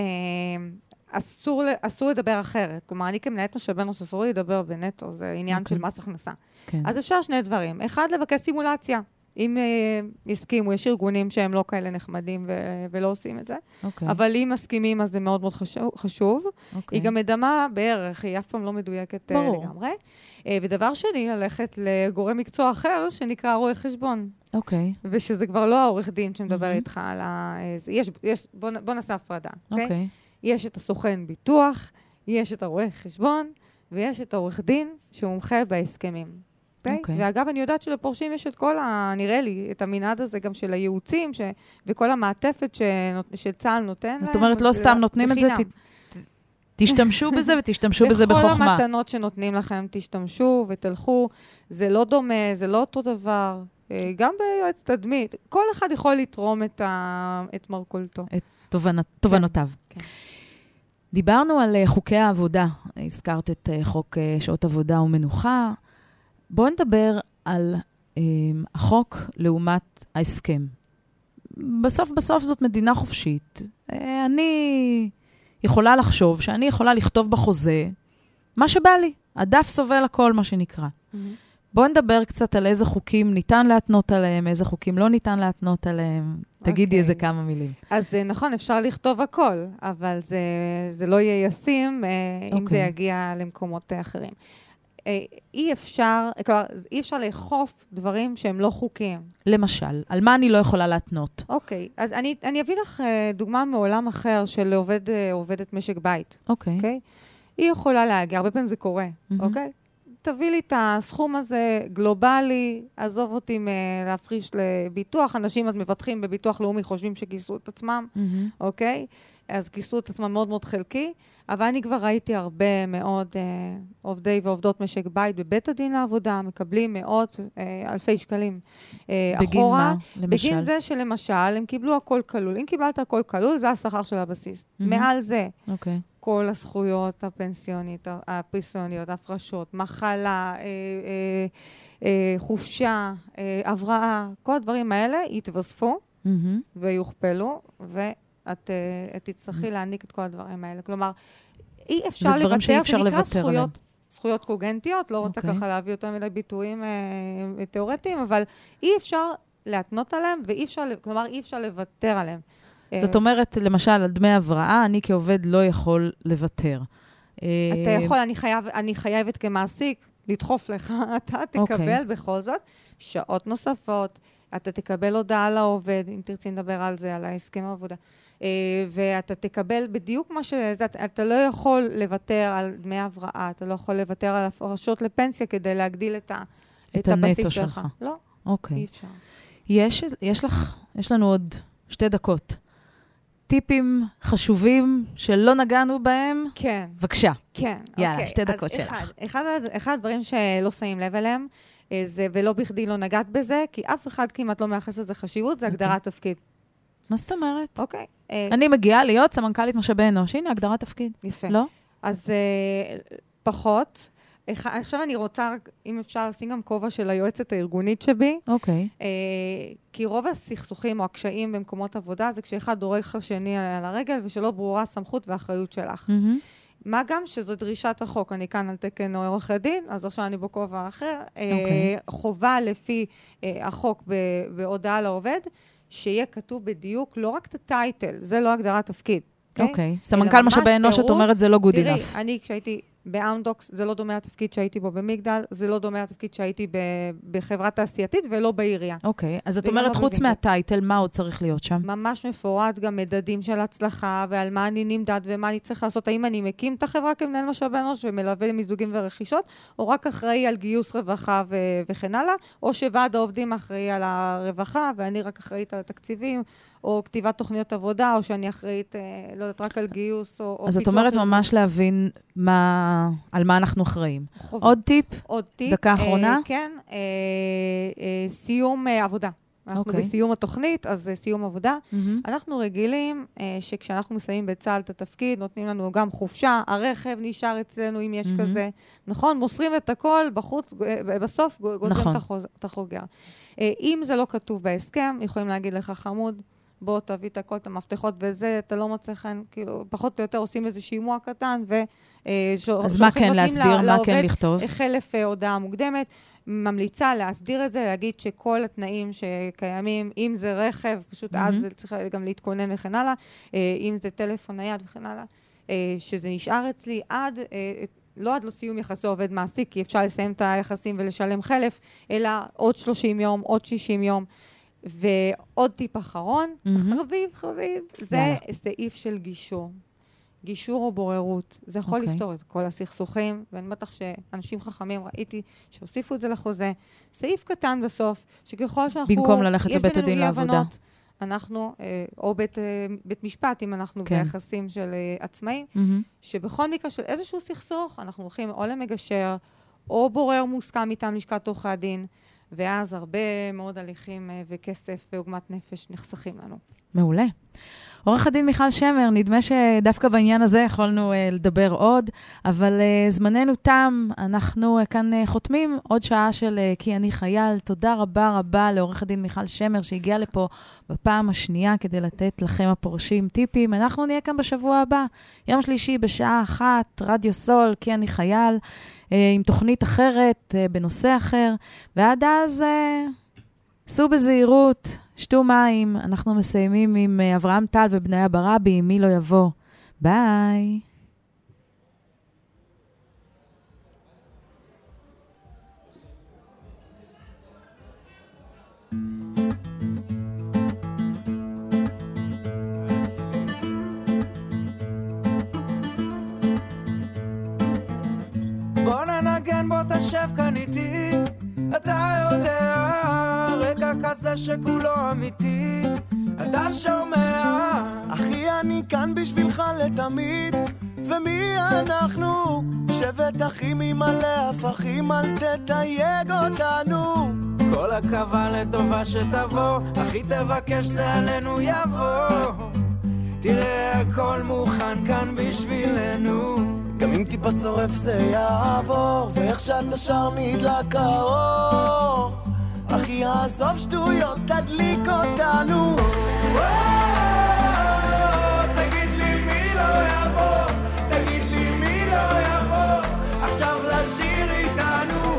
אסור, אסור לדבר אחרת. כלומר, אני כמנהלת משאבי אנוש, אסור לדבר בנטו, זה עניין אוקיי. של מס הכנסה. כן. אז אפשר שני דברים. אחד, לבקש סימולציה. אם אה, יסכימו, יש ארגונים שהם לא כאלה נחמדים ו- ולא עושים את זה. אוקיי. אבל אם מסכימים, אז זה מאוד מאוד חשוב. חשוב. אוקיי. היא גם מדמה בערך, היא אף פעם לא מדויקת אה, ברור. לגמרי. אה, ודבר שני, ללכת לגורם מקצוע אחר, שנקרא רואה חשבון. אוקיי. ושזה כבר לא העורך דין שמדבר מהמם. איתך על ה... זה- יש, יש, בוא, נ- בוא נעשה הפרדה, אוקיי? אוקיי. יש את הסוכן ביטוח, יש את הרואה חשבון, ויש את העורך דין שהוא מומחה בהסכמים. אוקיי? אוקיי. ואגב, אני יודעת שלפורשים יש את כל ה... נראה לי, את המנעד הזה גם של הייעוצים, ש... וכל המעטפת שנות... שצה"ל נותן להם. זאת אומרת, לא אז סתם נותנים את זה, בחינם. ת- ת- תשתמשו בזה ותשתמשו בזה בכל בחוכמה. המתנות שנותנים לכם, תשתמשו ותלכו. זה לא דומה, זה לא אותו דבר. אה, גם ביועץ תדמית. כל אחד יכול לתרום את, ה... את מרכולתו. את תובנות- תובנותיו. כן. דיברנו על אה, חוקי העבודה. הזכרת את אה, חוק אה, שעות עבודה ומנוחה. בואו נדבר על אה, החוק לעומת ההסכם. בסוף בסוף זאת מדינה חופשית. אה, אני יכולה לחשוב שאני יכולה לכתוב בחוזה מה שבא לי. הדף סובל הכל, מה שנקרא. בואו נדבר קצת על איזה חוקים ניתן להתנות עליהם, איזה חוקים לא ניתן להתנות עליהם. תגידי אוקיי. איזה כמה מילים. אז אה, נכון, אפשר לכתוב הכל, אבל זה, זה לא יהיה ישים אה, אם זה אוקיי. יגיע למקומות אה, אחרים. אה, אי אפשר, כלומר, אי אפשר לאכוף דברים שהם לא חוקיים. למשל, על מה אני לא יכולה להתנות? אוקיי, אז אני, אני אביא לך אה, דוגמה מעולם אחר של עובד, אה, עובדת משק בית, אוקיי. אוקיי? היא יכולה להגיע, הרבה פעמים זה קורה, מהמם. אוקיי? תביא לי את הסכום הזה גלובלי, עזוב אותי מ- להפריש לביטוח, אנשים אז מבטחים בביטוח לאומי, חושבים שכיסו את עצמם, מהמם. אוקיי? אז כיסו את עצמם מאוד מאוד חלקי, אבל אני כבר ראיתי הרבה מאוד אה, עובדי ועובדות משק בית בבית הדין לעבודה, מקבלים מאות אה, אלפי שקלים אה, בגין אחורה. מה, למשל? בגין זה שלמשל, הם קיבלו הכל כלול. אם קיבלת הכל כלול, זה השכר של הבסיס. מהמם. מעל זה, אוקיי. כל הזכויות הפנסיונית, הפנסיוניות, הפרשות, מחלה, אה, אה, אה, חופשה, אה, הבראה, כל הדברים האלה יתווספו מהמם. ויוכפלו, ואת אה, את תצטרכי להעניק את כל הדברים האלה. כלומר, אי זה אפשר דברים שאי לוותר, אפשר זה נקרא לוותר עליהם. זכויות, זכויות קוגנטיות, לא רוצה אוקיי. ככה להביא יותר מדי ביטויים אה, תיאורטיים, אבל אי אפשר להתנות עליהם, ואי אפשר, כלומר, אי אפשר לוותר עליהם. זאת אומרת, למשל, על דמי הבראה, אני כעובד לא יכול לוותר. אתה יכול, אני, חייב, אני חייבת כמעסיק לדחוף לך, אתה תקבל אוקיי. בכל זאת שעות נוספות, אתה תקבל הודעה לעובד, אם תרצי נדבר על זה, על ההסכם העבודה, אה, ואתה תקבל בדיוק מה שזה, אתה, אתה לא יכול לוותר על דמי הבראה, אתה לא יכול לוותר על הפרשות לפנסיה כדי להגדיל את, ה, את את הבסיס הנטו שלך. שלך. לא, אוקיי. אי אפשר. יש, יש לך, יש לנו עוד שתי דקות. טיפים חשובים שלא נגענו בהם? כן. בבקשה. כן, יאללה, אוקיי. שתי דקות אז שלך. אחד, אחד, הד- אחד הדברים שלא שמים לב אליהם, אה, זה, ולא בכדי לא נגעת בזה, כי אף אחד כמעט לא מייחס לזה חשיבות, זה הגדרת תפקיד. מה זאת אומרת? אוקיי? אה, אני מגיעה להיות סמנכ"לית משאבי אנוש. הנה, הגדרת תפקיד. יפה. לא? אז אה, פחות. אח- עכשיו אני רוצה, רק, אם אפשר, לשים גם כובע של היועצת הארגונית שבי, אוקיי. אה, כי רוב הסכסוכים או הקשיים במקומות עבודה, זה כשאחד דורך לשני על הרגל, ושלא ברורה סמכות ואחריות שלך. מהמם. מה גם שזו דרישת החוק, אני כאן על תקן עורך הדין, אז עכשיו אני בכובע אחר. אוקיי. אה, חובה לפי אה, החוק ב- בהודעה לעובד, שיהיה כתוב בדיוק לא רק את הטייטל, זה לא הגדרת תפקיד. אוקיי. אלא סמנכ"ל ממש משאבי אנוש, את פירוט. אומרת, זה לא good תראי, enough. אני כשהייתי באמדוקס, זה לא דומה התפקיד שהייתי בו במגדל, זה לא דומה התפקיד שהייתי ב- בחברה תעשייתית ולא בעירייה. אוקיי, אז את וגם אומרת, לא חוץ בווינגייט. מהטייטל, מה עוד צריך להיות שם? ממש מפורט גם מדדים של הצלחה, ועל מה אני נמדד ומה אני צריך לעשות. האם אני מקים את החברה כמנהל משאבי אנוש ומלווה למיזוגים ורכישות, או רק אחראי על גיוס רווחה ו- וכן הלאה, או שוועד העובדים אחראי על הרווחה, ואני רק אחראית על התקציבים, או כתיבת תוכניות עבודה, או שאני אחראית, אה, לא יודעת, רק על גיוס, או, או אז את פיתוח אומרת ארגון. ממש להבין מה, על מה אנחנו אחראים. חובה. עוד טיפ? עוד טיפ. דקה אחרונה? אה, כן, אה, אה, סיום אה, עבודה. אנחנו אוקיי. בסיום התוכנית, אז אה, סיום עבודה. מהמם. אנחנו רגילים אה, שכשאנחנו מסיימים בצה"ל את התפקיד, נותנים לנו גם חופשה, הרכב נשאר אצלנו אם יש מהמם. כזה. נכון? מוסרים את הכל, בחוץ, אה, בסוף גו- גוזרים נכון. את החוז- את החוגר. אה, אם זה לא כתוב בהסכם, יכולים להגיד לך, חמוד, בוא תביא את הכל, את המפתחות וזה, אתה לא מוצא חן, כאילו, פחות או יותר עושים איזה שימוע קטן, ו... אה, שו- אז מה שולחים, כן נותנים להסדיר, לה- מה לעובד כן לכתוב? חלף אה, הודעה מוקדמת, ממליצה להסדיר את זה, להגיד שכל התנאים שקיימים, אם זה רכב, פשוט אז מהמם. זה צריך גם להתכונן וכן הלאה, אה, אם זה טלפון נייד וכן הלאה, אה, שזה נשאר אצלי עד, אה, לא עד לסיום יחסי עובד מעסיק, כי אפשר לסיים את היחסים ולשלם חלף, אלא עוד שלושים יום, עוד שישים יום. ועוד טיפ אחרון, מהמם. חביב, חביב, זה יאללה. סעיף של גישור. גישור או בוררות. זה יכול אוקיי. לפתור את כל הסכסוכים, ואני בטח שאנשים חכמים, ראיתי שהוסיפו את זה לחוזה. סעיף קטן בסוף, שככל שאנחנו... במקום ללכת יש לבית בינינו הדין אי לעבודה. הבנות, אנחנו, אה, או בית, אה, בית משפט, אם אנחנו כן. ביחסים של אה, עצמאים, מהמם. שבכל מקרה של איזשהו סכסוך, אנחנו הולכים או למגשר, או בורר מוסכם מטעם לשכת עורכי הדין, ואז הרבה מאוד הליכים אה, וכסף ועוגמת נפש נחסכים לנו. מעולה. עורך הדין מיכל שמר, נדמה שדווקא בעניין הזה יכולנו uh, לדבר עוד, אבל uh, זמננו תם, אנחנו uh, כאן uh, חותמים עוד שעה של uh, כי אני חייל. תודה רבה רבה לעורך הדין מיכל שמר שהגיע לפה בפעם השנייה כדי לתת לכם הפורשים טיפים. אנחנו נהיה כאן בשבוע הבא, יום שלישי בשעה אחת, רדיו סול, כי אני חייל, uh, עם תוכנית אחרת, uh, בנושא אחר, ועד אז... Uh, סעו בזהירות, שתו מים, אנחנו מסיימים עם אה, אברהם טל ובניה ברבי, מי לא יבוא. ביי. בוא ננגן, בוא תשב כאן איתי, אתה יודע, רגע כזה שכולו אמיתי, אתה שומע, אחי אני כאן בשבילך לתמיד, ומי אנחנו? שבט אחים מלא הפכים, אל תתייג אותנו, כל הקווה לטובה שתבוא, אחי תבקש זה עלינו יבוא, תראה הכל מוכן כאן בשבילנו, גם אם טיפה שורף זה יעבור, ואיך שאתה שר נדלק האור, אחי עזוב שטויות תדליק אותנו, תגיד לי מי לא יבוא, תגיד לי מי לא יבוא, עכשיו לשיר איתנו,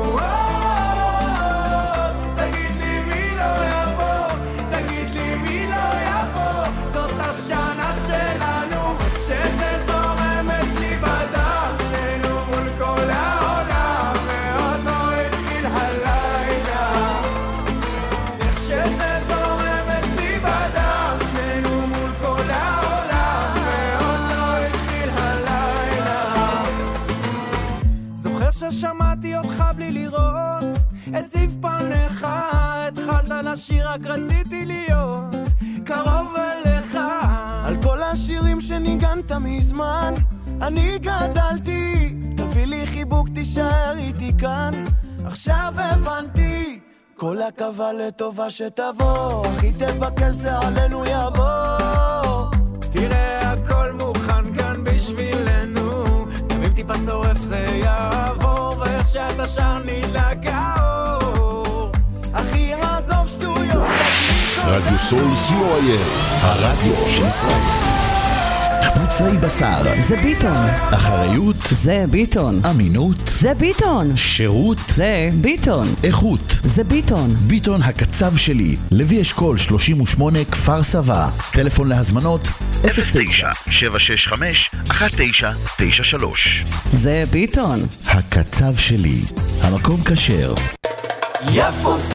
תגיד לי מי לא יבוא, תגיד לי מי לא יבוא, זאת השנה שלנו, שזה זורם אצלי בדם, שנינו מול כל העולם, ועוד לא התחיל הלילה, איך שזה זורם אצלי בדם, שנינו מול כל העולם, ועוד לא התחיל הלילה. זוכר ששמעתי אותך בלי לראות את זיו פניך, התחלת לשיר רק רציתי להיות קרוב אליך, על כל השירים שניגנת מזמן אני גדלתי, תביא לי חיבוק תישאר איתי כאן, עכשיו הבנתי, כל הקווה לטובה שתבוא, אחי תבקש זה עלינו יבוא, תראה הכל מוכן כאן בשבילנו, גם אם טיפה שורף זה יעבור, ואיך שאתה שר נדלק האור, אחי עזוב שטויות רדיו סול סי או איי אל, הרדיו של ישראל. מוצרי בשר. זה ביטון. אחריות. זה ביטון. אמינות. זה ביטון. שירות. זה ביטון. איכות. זה ביטון. ביטון הקצב שלי. לוי אשכול שלושים ושמונה כפר סבא. טלפון להזמנות אפס תשע שבע שש חמש אחת תשע תשע שלוש. זה ביטון. הקצב שלי. המקום כשר. יפו